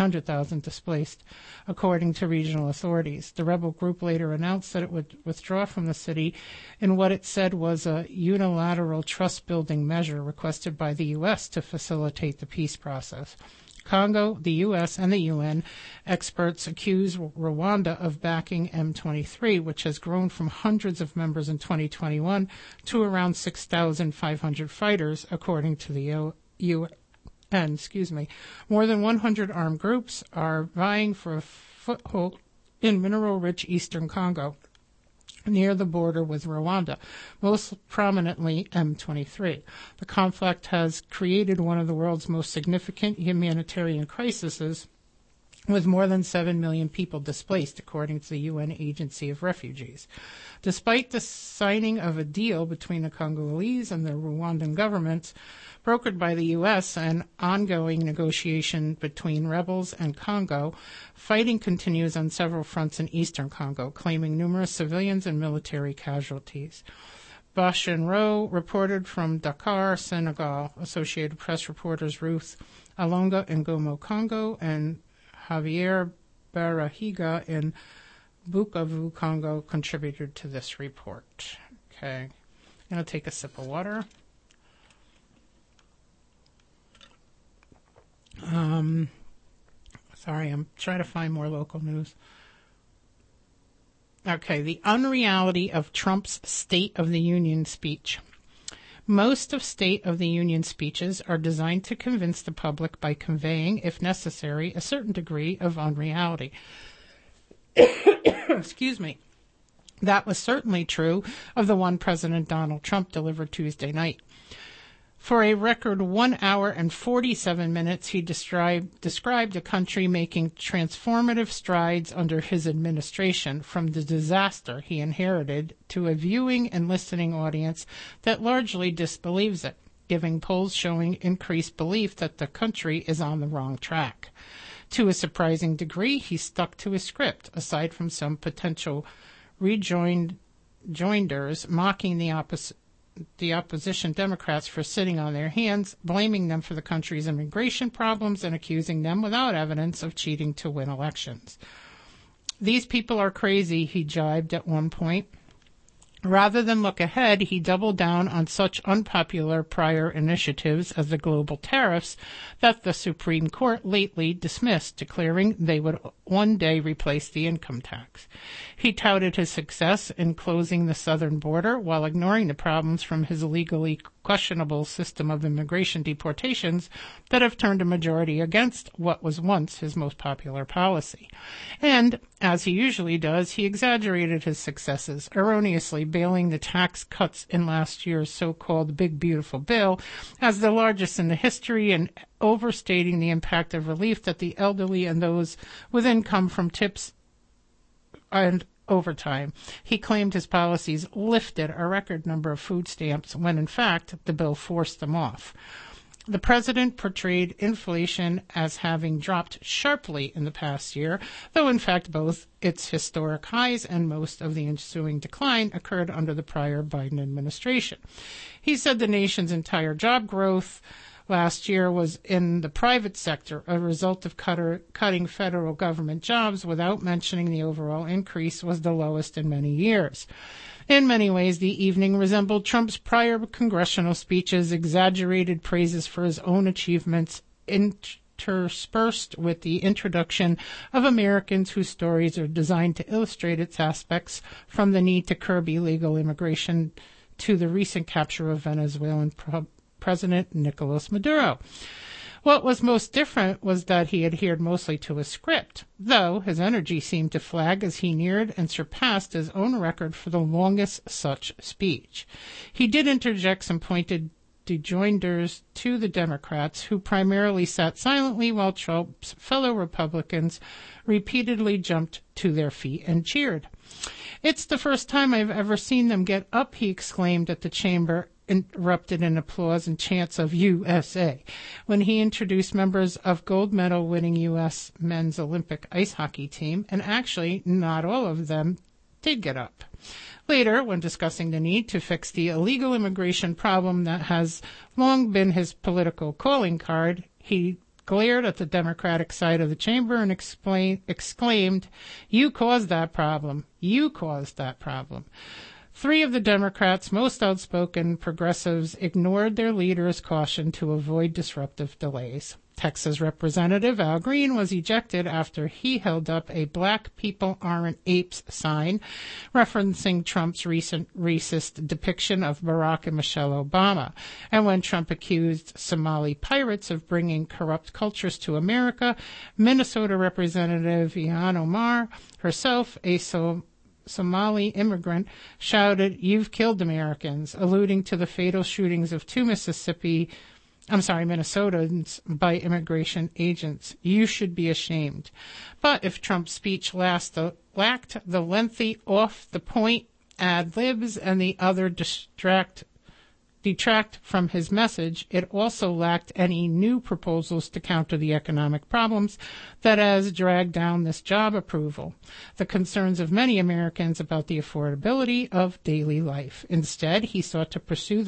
according to regional authorities. The rebel group later announced that it would withdraw from the city in what it said was a unilateral trust-building measure requested by the U.S. to facilitate the peace process. Congo, the U.S., and the UN experts accuse Rwanda of backing M23, which has grown from hundreds of members in 2021 to around 6,500 fighters, according to the UN. More than 100 armed groups are vying for a foothold in mineral-rich eastern Congo, near the border with Rwanda, most prominently M23. The conflict has created one of the world's most significant humanitarian crises with more than 7 million people displaced, according to the UN Agency of Refugees. Despite the signing of a deal between the Congolese and the Rwandan governments, brokered by the U.S., and ongoing negotiation between rebels and Congo, fighting continues on several fronts in eastern Congo, claiming numerous civilians and military casualties. Bashan Rowe reported from Dakar, Senegal. Associated Press reporters Ruth Alonga in Goma, Congo, and Javier Barahiga in Bukavu, Congo, contributed to this report. Okay, I'm going to take a sip of water. Sorry, I'm trying to find more local news. Okay, the unreality of Trump's State of the Union speech. Most of State of the Union speeches are designed to convince the public by conveying, if necessary, a certain degree of unreality. Excuse me. That was certainly true of the one President Donald Trump delivered Tuesday night. For a record 1 hour and 47 minutes, he described a country making transformative strides under his administration, from the disaster he inherited to a viewing and listening audience that largely disbelieves it, giving polls showing increased belief that the country is on the wrong track. To a surprising degree, he stuck to his script, aside from some potential rejoinders mocking the opposition Democrats for sitting on their hands, blaming them for the country's immigration problems, and accusing them without evidence of cheating to win elections. These people are crazy, he jibed at one point. Rather than look ahead, he doubled down on such unpopular prior initiatives as the global tariffs that the Supreme Court lately dismissed, declaring they would one day replace the income tax. He touted his success in closing the southern border while ignoring the problems from his legally questionable system of immigration deportations that have turned a majority against what was once his most popular policy. And, as he usually does, he exaggerated his successes, erroneously bailing the tax cuts in last year's so-called Big Beautiful Bill as the largest in the history, and overstating the impact of relief that the elderly and those with income from tips and overtime. He claimed his policies lifted a record number of food stamps when, in fact, the bill forced them off. The president portrayed inflation as having dropped sharply in the past year, though in fact both its historic highs and most of the ensuing decline occurred under the prior Biden administration. He said the nation's entire job growth last year was in the private sector, a result of cutting federal government jobs, without mentioning the overall increase was the lowest in many years. In many ways, the evening resembled Trump's prior congressional speeches, exaggerated praises for his own achievements, interspersed with the introduction of Americans whose stories are designed to illustrate its aspects, from the need to curb illegal immigration to the recent capture of Venezuelan President Nicolas Maduro. What was most different was that he adhered mostly to a script, though his energy seemed to flag as he neared and surpassed his own record for the longest such speech. He did interject some pointed rejoinders to the Democrats, who primarily sat silently while Trump's fellow Republicans repeatedly jumped to their feet and cheered. "It's the first time I've ever seen them get up," he exclaimed at the chamber, interrupted in applause and chants of USA, when he introduced members of gold medal winning U.S. men's Olympic ice hockey team, and actually not all of them did get up. Later, when discussing the need to fix the illegal immigration problem that has long been his political calling card, he glared at the Democratic side of the chamber and exclaimed, "You caused that problem. You caused that problem." Three of the Democrats' most outspoken progressives ignored their leader's caution to avoid disruptive delays. Texas Representative Al Green was ejected after he held up a "Black people aren't apes" sign, referencing Trump's recent racist depiction of Barack and Michelle Obama. And when Trump accused Somali pirates of bringing corrupt cultures to America, Minnesota Representative Ilhan Omar, herself a Somali immigrant, shouted, "You've killed Americans," alluding to the fatal shootings of two Mississippi Minnesotans by immigration agents. You should be ashamed. But if Trump's speech lacked the lengthy, off-the-point ad-libs and the other detract from his message, it also lacked any new proposals to counter the economic problems that has dragged down this job approval, the concerns of many Americans about the affordability of daily life. Instead, he sought to persuade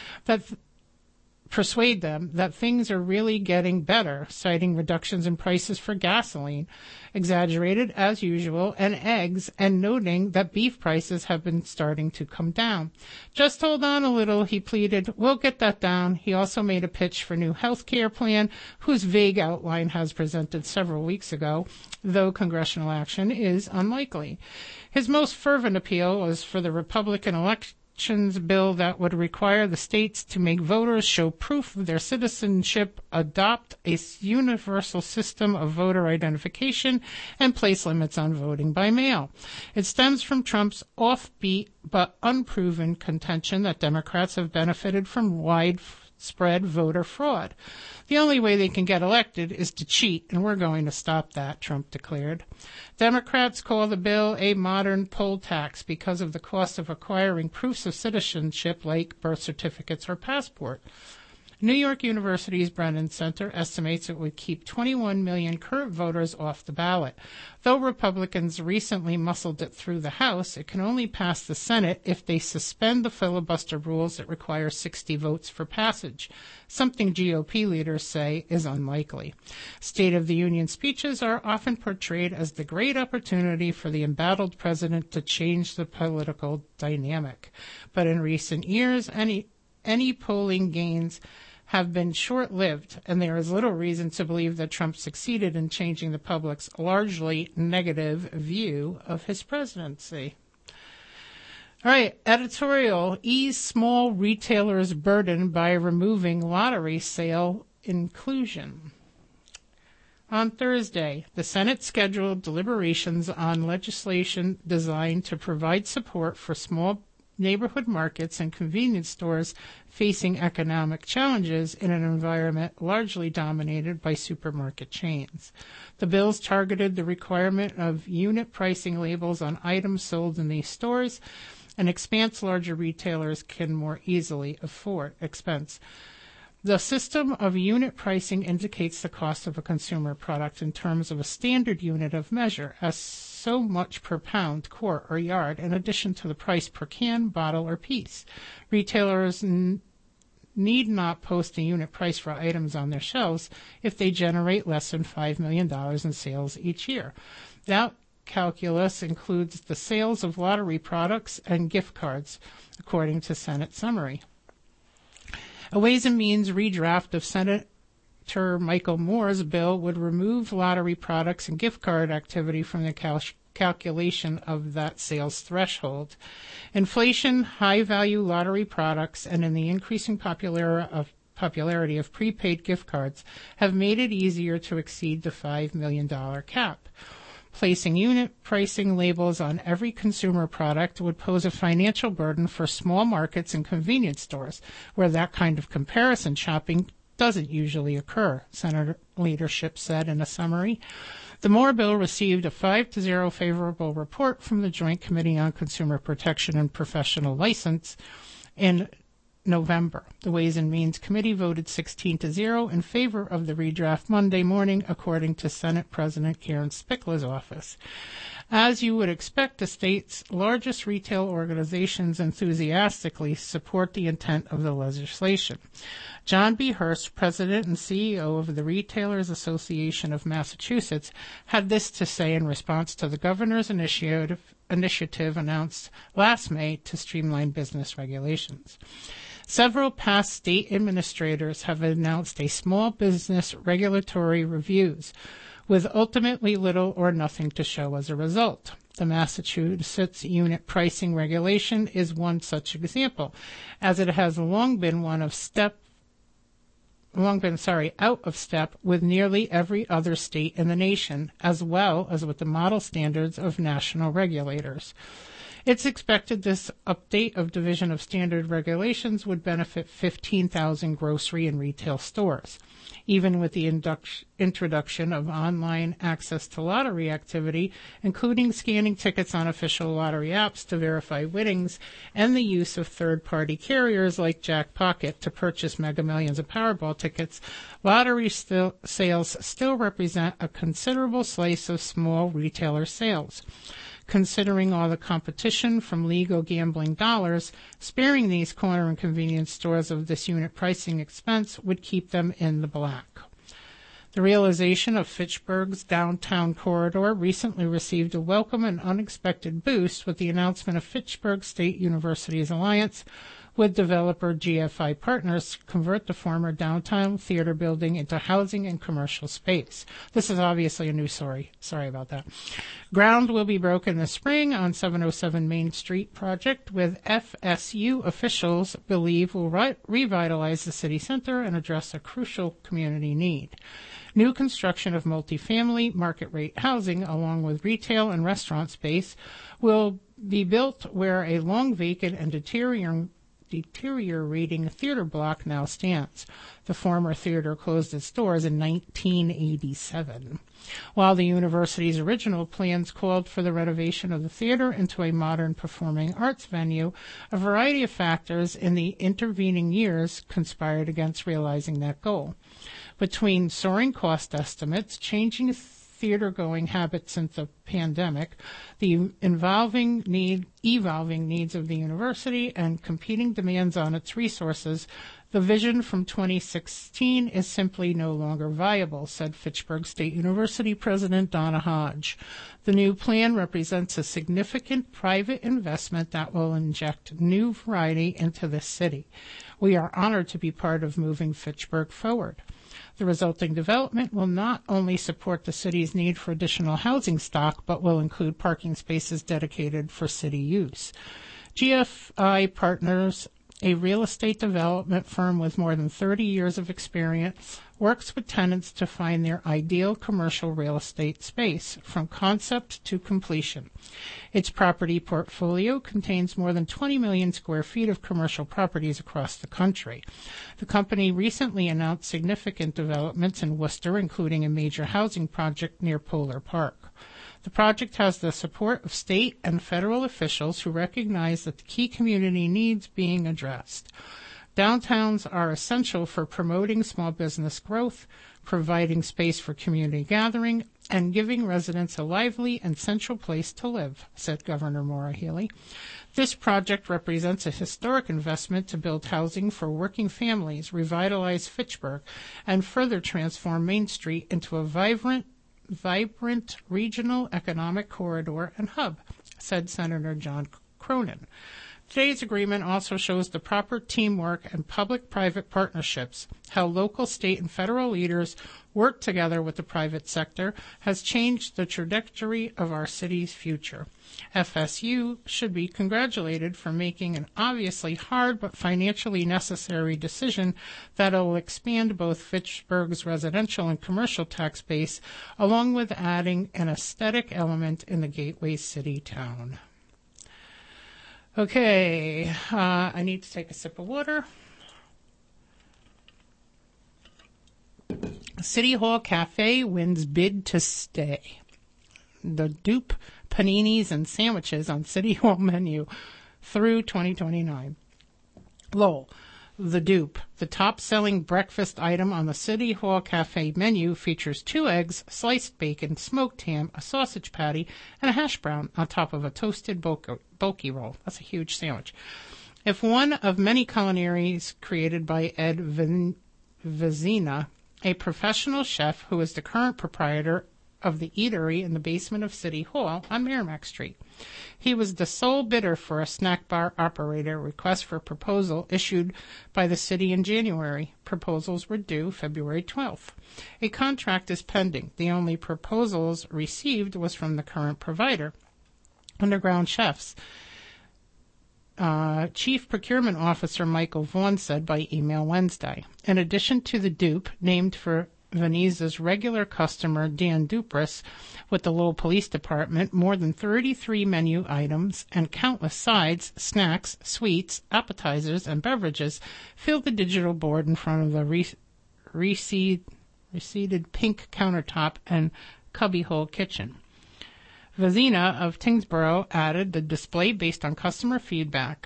them that things are really getting better, citing reductions in prices for gasoline, exaggerated as usual, and eggs, and noting that beef prices have been starting to come down. Just hold on a little, he pleaded. We'll get that down. He also made a pitch for a new health care plan, whose vague outline has presented several weeks ago, though congressional action is unlikely. His most fervent appeal was for the Republican elections bill that would require the states to make voters show proof of their citizenship, adopt a universal system of voter identification, and place limits on voting by mail. It stems from Trump's offbeat but unproven contention that Democrats have benefited from widespread voter fraud. The only way they can get elected is to cheat, and we're going to stop that, Trump declared. Democrats call the bill a modern poll tax because of the cost of acquiring proofs of citizenship like birth certificates or passport. New York University's Brennan Center estimates it would keep 21 million current voters off the ballot. Though Republicans recently muscled it through the House, it can only pass the Senate if they suspend the filibuster rules that require 60 votes for passage, something GOP leaders say is unlikely. State of the Union speeches are often portrayed as the great opportunity for the embattled president to change the political dynamic. But in recent years, any polling gains have been short-lived, and there is little reason to believe that Trump succeeded in changing the public's largely negative view of his presidency. All right, editorial, ease small retailers' burden by removing lottery sale inclusion. On Thursday, the Senate scheduled deliberations on legislation designed to provide support for small neighborhood markets and convenience stores facing economic challenges in an environment largely dominated by supermarket chains. The bills targeted the requirement of unit pricing labels on items sold in these stores, an expense larger retailers can more easily expense. The system of unit pricing indicates the cost of a consumer product in terms of a standard unit of measure, as so much per pound, quart, or yard, in addition to the price per can, bottle, or piece. Retailers need not post a unit price for items on their shelves if they generate less than $5 million in sales each year. That calculus includes the sales of lottery products and gift cards, according to Senate summary. A Ways and Means redraft of Senator Michael Moore's bill would remove lottery products and gift card activity from the calculation of that sales threshold. Inflation, high-value lottery products, and in the increasing popularity of prepaid gift cards have made it easier to exceed the $5 million cap. Placing unit pricing labels on every consumer product would pose a financial burden for small markets and convenience stores, where that kind of comparison shopping doesn't usually occur, Senate leadership said in a summary. The Moore bill received a 5-0 favorable report from the Joint Committee on Consumer Protection and Professional License in November. The Ways and Means Committee voted 16-0 in favor of the redraft Monday morning, according to Senate President Karen Spickla's office. As you would expect, the state's largest retail organizations enthusiastically support the intent of the legislation. John B. Hurst, president and CEO of the Retailers Association of Massachusetts, had this to say in response to the governor's initiative announced last May to streamline business regulations. Several past state administrators have announced a small business regulatory reviews, with ultimately little or nothing to show as a result. The Massachusetts unit pricing regulation is one such example, as it has long been out of step with nearly every other state in the nation, as well as with the model standards of national regulators. It's expected this update of Division of Standard Regulations would benefit 15,000 grocery and retail stores. Even with the introduction of online access to lottery activity, including scanning tickets on official lottery apps to verify winnings, and the use of third-party carriers like Jackpocket to purchase Mega Millions and Powerball tickets, lottery sales still represent a considerable slice of small retailer sales. Considering all the competition from legal gambling dollars, sparing these corner and convenience stores of this unit pricing expense would keep them in the black. The realization of Fitchburg's downtown corridor recently received a welcome and unexpected boost with the announcement of Fitchburg State University's alliance with developer GFI Partners to convert the former downtown theater building into housing and commercial space. This is obviously a new story. Sorry about that. Ground will be broken this spring on 707 Main Street project, with FSU officials believe will revitalize the city center and address a crucial community need. New construction of multifamily market-rate housing, along with retail and restaurant space, will be built where a long vacant and deteriorating theater block now stands. The former theater closed its doors in 1987. While the university's original plans called for the renovation of the theater into a modern performing arts venue, a variety of factors in the intervening years conspired against realizing that goal. Between soaring cost estimates, changing theater-going habits since the pandemic, the evolving needs of the university, and competing demands on its resources, the vision from 2016 is simply no longer viable, said Fitchburg State University President Donna Hodge. The new plan represents a significant private investment that will inject new variety into the city. We are honored to be part of moving Fitchburg forward. The resulting development will not only support the city's need for additional housing stock, but will include parking spaces dedicated for city use. GFI Partners, a real estate development firm with more than 30 years of experience, works with tenants to find their ideal commercial real estate space from concept to completion. Its property portfolio contains more than 20 million square feet of commercial properties across the country. The company recently announced significant developments in Worcester, including a major housing project near Polar Park. The project has the support of state and federal officials who recognize that the key community needs being addressed. Downtowns are essential for promoting small business growth, providing space for community gathering, and giving residents a lively and central place to live, said Governor Maura Healey. This project represents a historic investment to build housing for working families, revitalize Fitchburg, and further transform Main Street into a vibrant regional economic corridor and hub, said Senator John Cronin. Today's agreement also shows the proper teamwork and public-private partnerships, how local, state, and federal leaders work together with the private sector has changed the trajectory of our city's future. FSU should be congratulated for making an obviously hard but financially necessary decision that will expand both Fitchburg's residential and commercial tax base, along with adding an aesthetic element in the gateway city town. Okay, I need to take a sip of water. City Hall Cafe wins bid to stay. The dupe paninis and sandwiches on City Hall menu through 2029. Lowell. The Dupe, the top-selling breakfast item on the City Hall Cafe menu, features 2 eggs, sliced bacon, smoked ham, a sausage patty, and a hash brown on top of a toasted bulky roll. That's a huge sandwich. If one of many culinaries created by Ed Vizina, a professional chef who is the current proprietor of the eatery in the basement of City Hall on Merrimack Street. He was the sole bidder for a snack bar operator request for proposal issued by the city in January. Proposals were due February 12th. A contract is pending. The only proposals received was from the current provider, Underground Chefs. Chief Procurement Officer Michael Vaughn said by email Wednesday. In addition to the Dupe, named for Veniza's regular customer, Dan Dupras, with the Lowell Police Department, more than 33 menu items and countless sides, snacks, sweets, appetizers, and beverages filled the digital board in front of the receded pink countertop and cubbyhole kitchen. Vezina of Tingsboro added the display was based on customer feedback.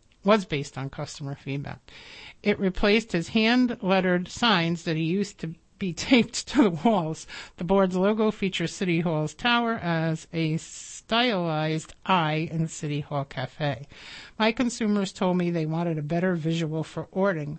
It replaced his hand-lettered signs that he used to be taped to the walls. The board's logo features City Hall's tower as a stylized eye in City Hall Cafe. My consumers told me they wanted a better visual for ordering,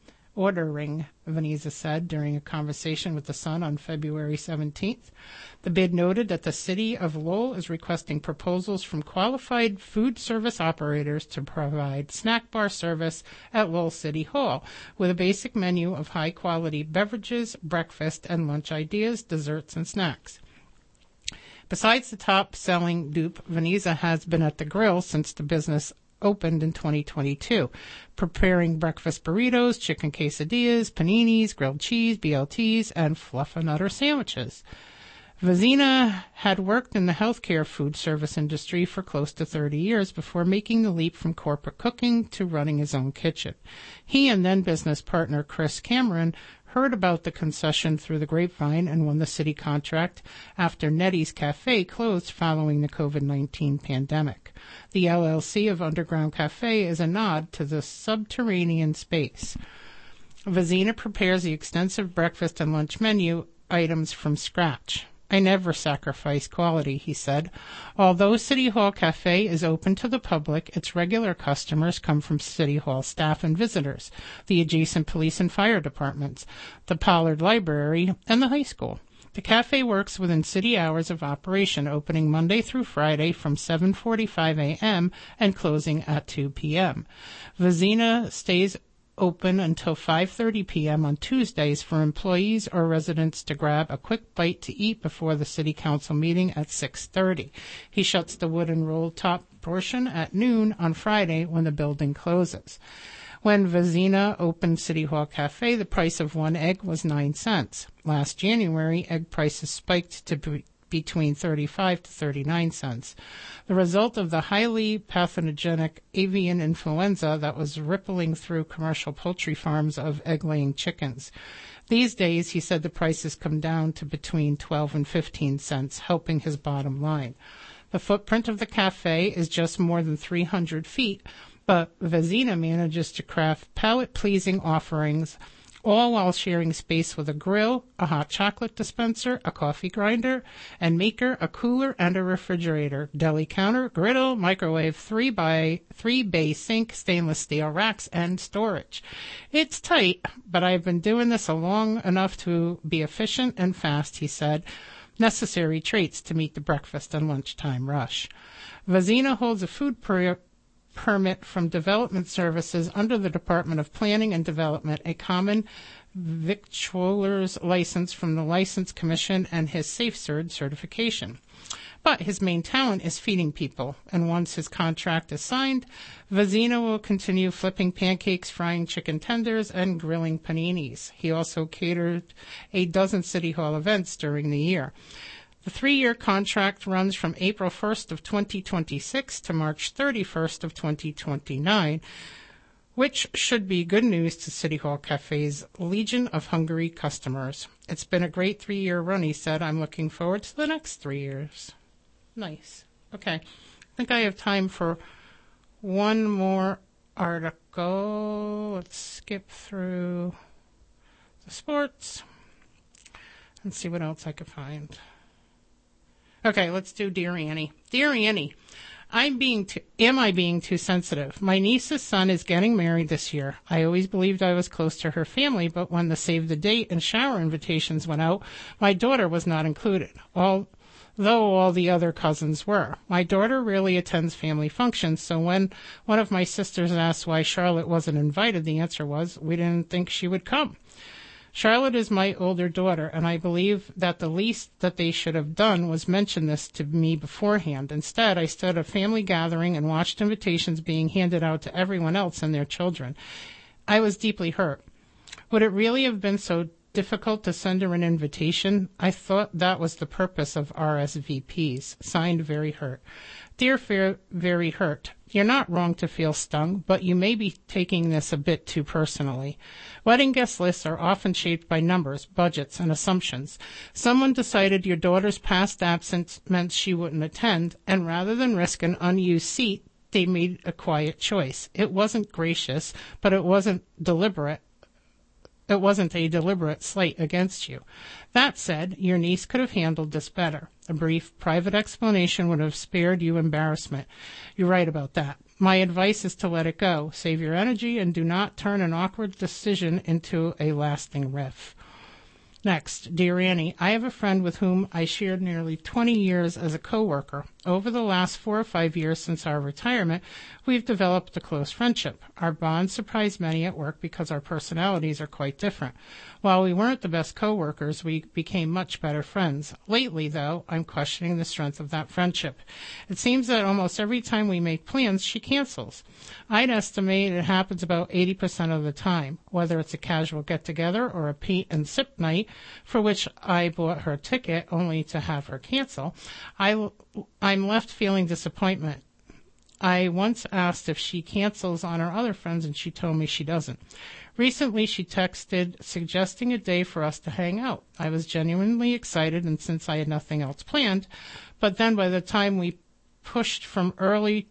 Veniza said during a conversation with The Sun on February 17th. The bid noted that the city of Lowell is requesting proposals from qualified food service operators to provide snack bar service at Lowell City Hall, with a basic menu of high-quality beverages, breakfast, and lunch ideas, desserts, and snacks. Besides the top-selling dupe, Veniza has been at the grill since the business opened in 2022, preparing breakfast burritos, chicken quesadillas, paninis, grilled cheese, BLTs, and fluffernutter sandwiches. Vezina had worked in the healthcare food service industry for close to 30 years before making the leap from corporate cooking to running his own kitchen. He and then business partner Chris Cameron heard about the concession through the grapevine and won the city contract after Nettie's Cafe closed following the COVID-19 pandemic. The LLC of Underground Cafe is a nod to the subterranean space. Vezina prepares the extensive breakfast and lunch menu items from scratch. I never sacrifice quality, he said. Although City Hall Cafe is open to the public, its regular customers come from City Hall staff and visitors, the adjacent police and fire departments, the Pollard Library, and the high school. The cafe works within city hours of operation, opening Monday through Friday from 7:45 a.m. and closing at 2 p.m. Vezina stays open until 5:30 p.m. on Tuesdays for employees or residents to grab a quick bite to eat before the city council meeting at 6:30. He shuts the wooden roll-top portion at noon on Friday when the building closes. When Vezina opened City Hall Cafe, the price of one egg was 9 cents. Last January, egg prices spiked to between 35 to 39 cents. The result of the highly pathogenic avian influenza that was rippling through commercial poultry farms of egg-laying chickens. These days, he said the prices come down to between 12 and 15 cents, helping his bottom line. The footprint of the cafe is just more than 300 feet, but Vezina manages to craft palate-pleasing offerings, all while sharing space with a grill, a hot chocolate dispenser, a coffee grinder and maker, a cooler, and a refrigerator, deli counter, griddle, microwave, 3x3 bay sink, stainless steel racks, and storage. It's tight, but I've been doing this long enough to be efficient and fast, he said. Necessary traits to meet the breakfast and lunchtime rush. Vezina holds a food permit from Development Services under the Department of Planning and Development, a common victualler's license from the License Commission, and his SafeSurge certification. But his main talent is feeding people, and once his contract is signed, Vezina will continue flipping pancakes, frying chicken tenders, and grilling paninis. He also catered a dozen City Hall events during the year. The 3-year contract runs from April 1st of 2026 to March 31st of 2029, which should be good news to City Hall Cafe's legion of hungry customers. It's been a great 3-year run, he said. I'm looking forward to the next 3 years. Nice. Okay. I think I have time for one more article. Let's skip through the sports and see what else I could find. Okay, let's do Dear Annie. Dear Annie, am I being too sensitive? My niece's son is getting married this year. I always believed I was close to her family, but when the save the date and shower invitations went out, my daughter was not included, although all the other cousins were. My daughter rarely attends family functions, so when one of my sisters asked why Charlotte wasn't invited, the answer was, we didn't think she would come. Charlotte is my older daughter, and I believe that the least that they should have done was mention this to me beforehand. Instead, I stood at a family gathering and watched invitations being handed out to everyone else and their children. I was deeply hurt. Would it really have been so difficult to send her an invitation? I thought that was the purpose of RSVPs. Signed, Very Hurt. Dear Very Hurt, you're not wrong to feel stung, but you may be taking this a bit too personally. Wedding guest lists are often shaped by numbers, budgets, and assumptions. Someone decided your daughter's past absence meant she wouldn't attend, and rather than risk an unused seat, they made a quiet choice. It wasn't gracious, but it wasn't deliberate. It wasn't a deliberate slight against you. That said, your niece could have handled this better. A brief, private explanation would have spared you embarrassment. You're right about that. My advice is to let it go. Save your energy and do not turn an awkward decision into a lasting rift. Next, Dear Annie, I have a friend with whom I shared nearly 20 years as a coworker. Over the last 4 or 5 years since our retirement, we've developed a close friendship. Our bond surprised many at work because our personalities are quite different. While we weren't the best coworkers, we became much better friends. Lately, though, I'm questioning the strength of that friendship. It seems that almost every time we make plans, she cancels. I'd estimate it happens about 80% of the time, whether it's a casual get-together or a Pete and sip night, for which I bought her a ticket only to have her cancel. I'm left feeling disappointment. I once asked if she cancels on her other friends, and she told me she doesn't. Recently, she texted suggesting a day for us to hang out. I was genuinely excited, and since I had nothing else planned, but then by the time was pushed from early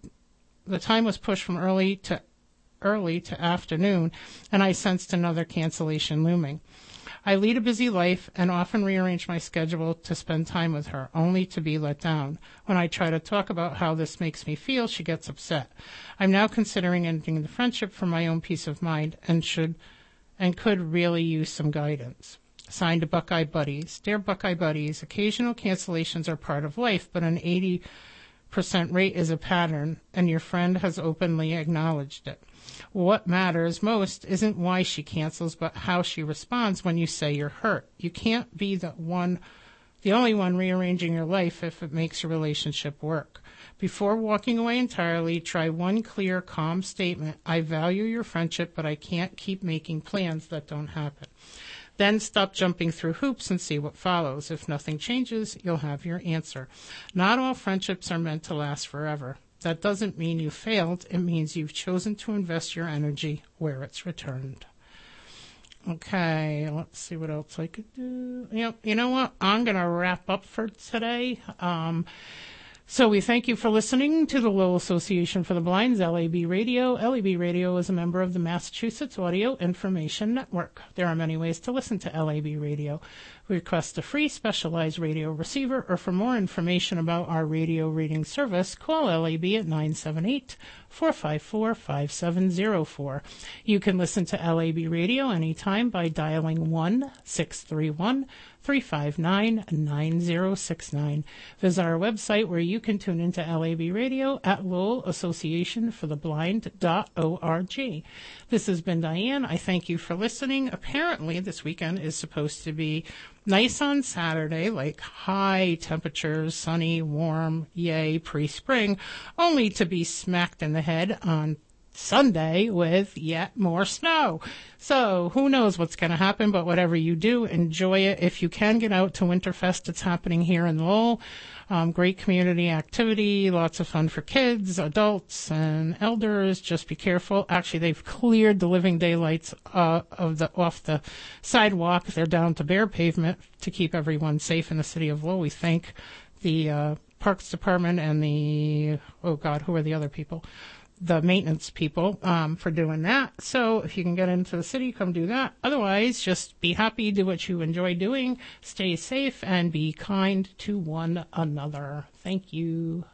to afternoon, and I sensed another cancellation looming. I lead a busy life and often rearrange my schedule to spend time with her, only to be let down. When I try to talk about how this makes me feel, she gets upset. I'm now considering ending the friendship for my own peace of mind and could really use some guidance. Signed to Buckeye Buddies. Dear Buckeye Buddies, occasional cancellations are part of life, but an 80% rate is a pattern, and your friend has openly acknowledged it. What matters most isn't why she cancels, but how she responds when you say you're hurt. You can't be the only one rearranging your life if it makes your relationship work. Before walking away entirely, try one clear, calm statement. I value your friendship, but I can't keep making plans that don't happen. Then stop jumping through hoops and see what follows. If nothing changes, you'll have your answer. Not all friendships are meant to last forever. That doesn't mean you failed. It means you've chosen to invest your energy where it's returned. Okay, let's see what else I could do. You know what? I'm going to wrap up for today. So we thank you for listening to the Lowell Association for the Blind's LAB Radio. LAB Radio is a member of the Massachusetts Audio Information Network. There are many ways to listen to LAB Radio. Request a free specialized radio receiver, or for more information about our radio reading service, call LAB at 978-454-5704. You can listen to LAB Radio anytime by dialing 1-631-359-9069. Visit our website where you can tune into LAB Radio at LowellAssociationForTheBlind.org. This has been Diane. I thank you for listening. Apparently, this weekend is supposed to be nice on Saturday, like high temperatures, sunny, warm, yay, pre-spring, only to be smacked in the head on Sunday with yet more snow. So who knows what's going to happen, but whatever you do, enjoy it. If you can get out to Winterfest, it's happening here in Lowell. Great community activity, lots of fun for kids, adults, and elders. Just be careful. Actually, they've cleared the living daylights off the sidewalk. They're down to bare pavement to keep everyone safe in the city of Lowell. We thank the Parks Department and who are the other people? The maintenance people for doing that. So if you can get into the city, come do that. Otherwise, just be happy, do what you enjoy doing, stay safe, and be kind to one another. Thank you.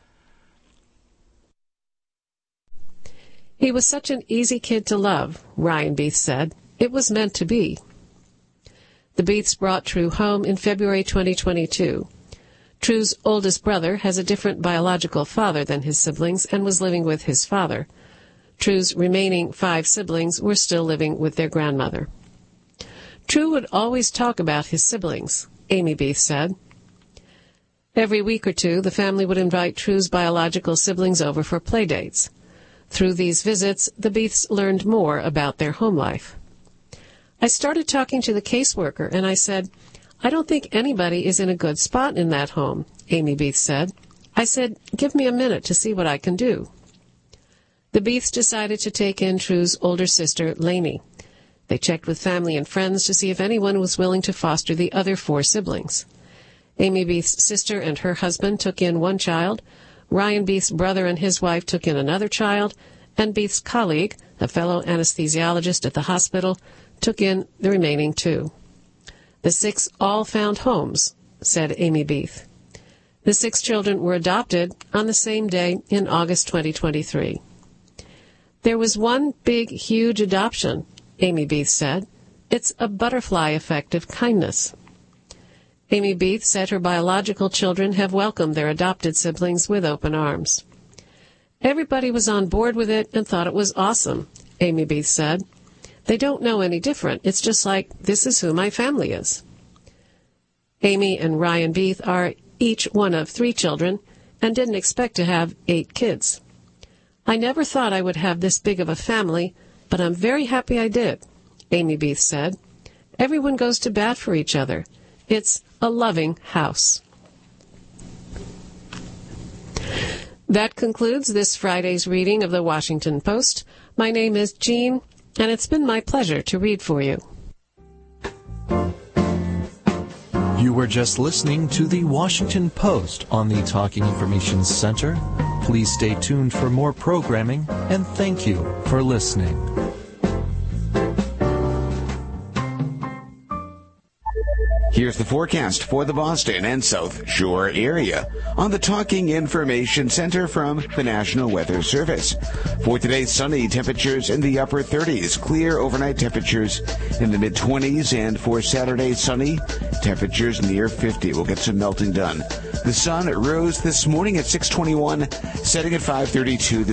He was such an easy kid to love, Ryan Beath said. It was meant to be. The Beaths brought True home in February 2022. True's oldest brother has a different biological father than his siblings and was living with his father. True's remaining 5 siblings were still living with their grandmother. True would always talk about his siblings, Amy Beath said. Every week or two, the family would invite True's biological siblings over for play dates. Through these visits, the Beaths learned more about their home life. I started talking to the caseworker, and I said, I don't think anybody is in a good spot in that home, Amy Beath said. I said, give me a minute to see what I can do. The Beaths decided to take in True's older sister, Lainey. They checked with family and friends to see if anyone was willing to foster the other 4 siblings. Amy Beath's sister and her husband took in 1 child, Ryan Beath's brother and his wife took in another child, and Beath's colleague, a fellow anesthesiologist at the hospital, took in the remaining 2. The 6 all found homes, said Amy Beath. The 6 children were adopted on the same day in August 2023. There was one big, huge adoption, Amy Beath said. It's a butterfly effect of kindness. Amy Beath said her biological children have welcomed their adopted siblings with open arms. Everybody was on board with it and thought it was awesome, Amy Beath said. They don't know any different. It's just like, this is who my family is. Amy and Ryan Beath are each one of 3 children and didn't expect to have 8 kids. I never thought I would have this big of a family, but I'm very happy I did, Amy Beath said. Everyone goes to bat for each other. It's a loving house. That concludes this Friday's reading of the Washington Post. My name is Jean, and it's been my pleasure to read for you. You were just listening to the Washington Post on the Talking Information Center. Please stay tuned for more programming, and thank you for listening. Here's the forecast for the Boston and South Shore area on the Talking Information Center from the National Weather Service. For today, sunny, temperatures in the upper 30s, clear overnight temperatures in the mid-20s, and for Saturday, sunny, temperatures near 50. We'll get some melting done. The sun rose this morning at 6:21, setting at 5:32.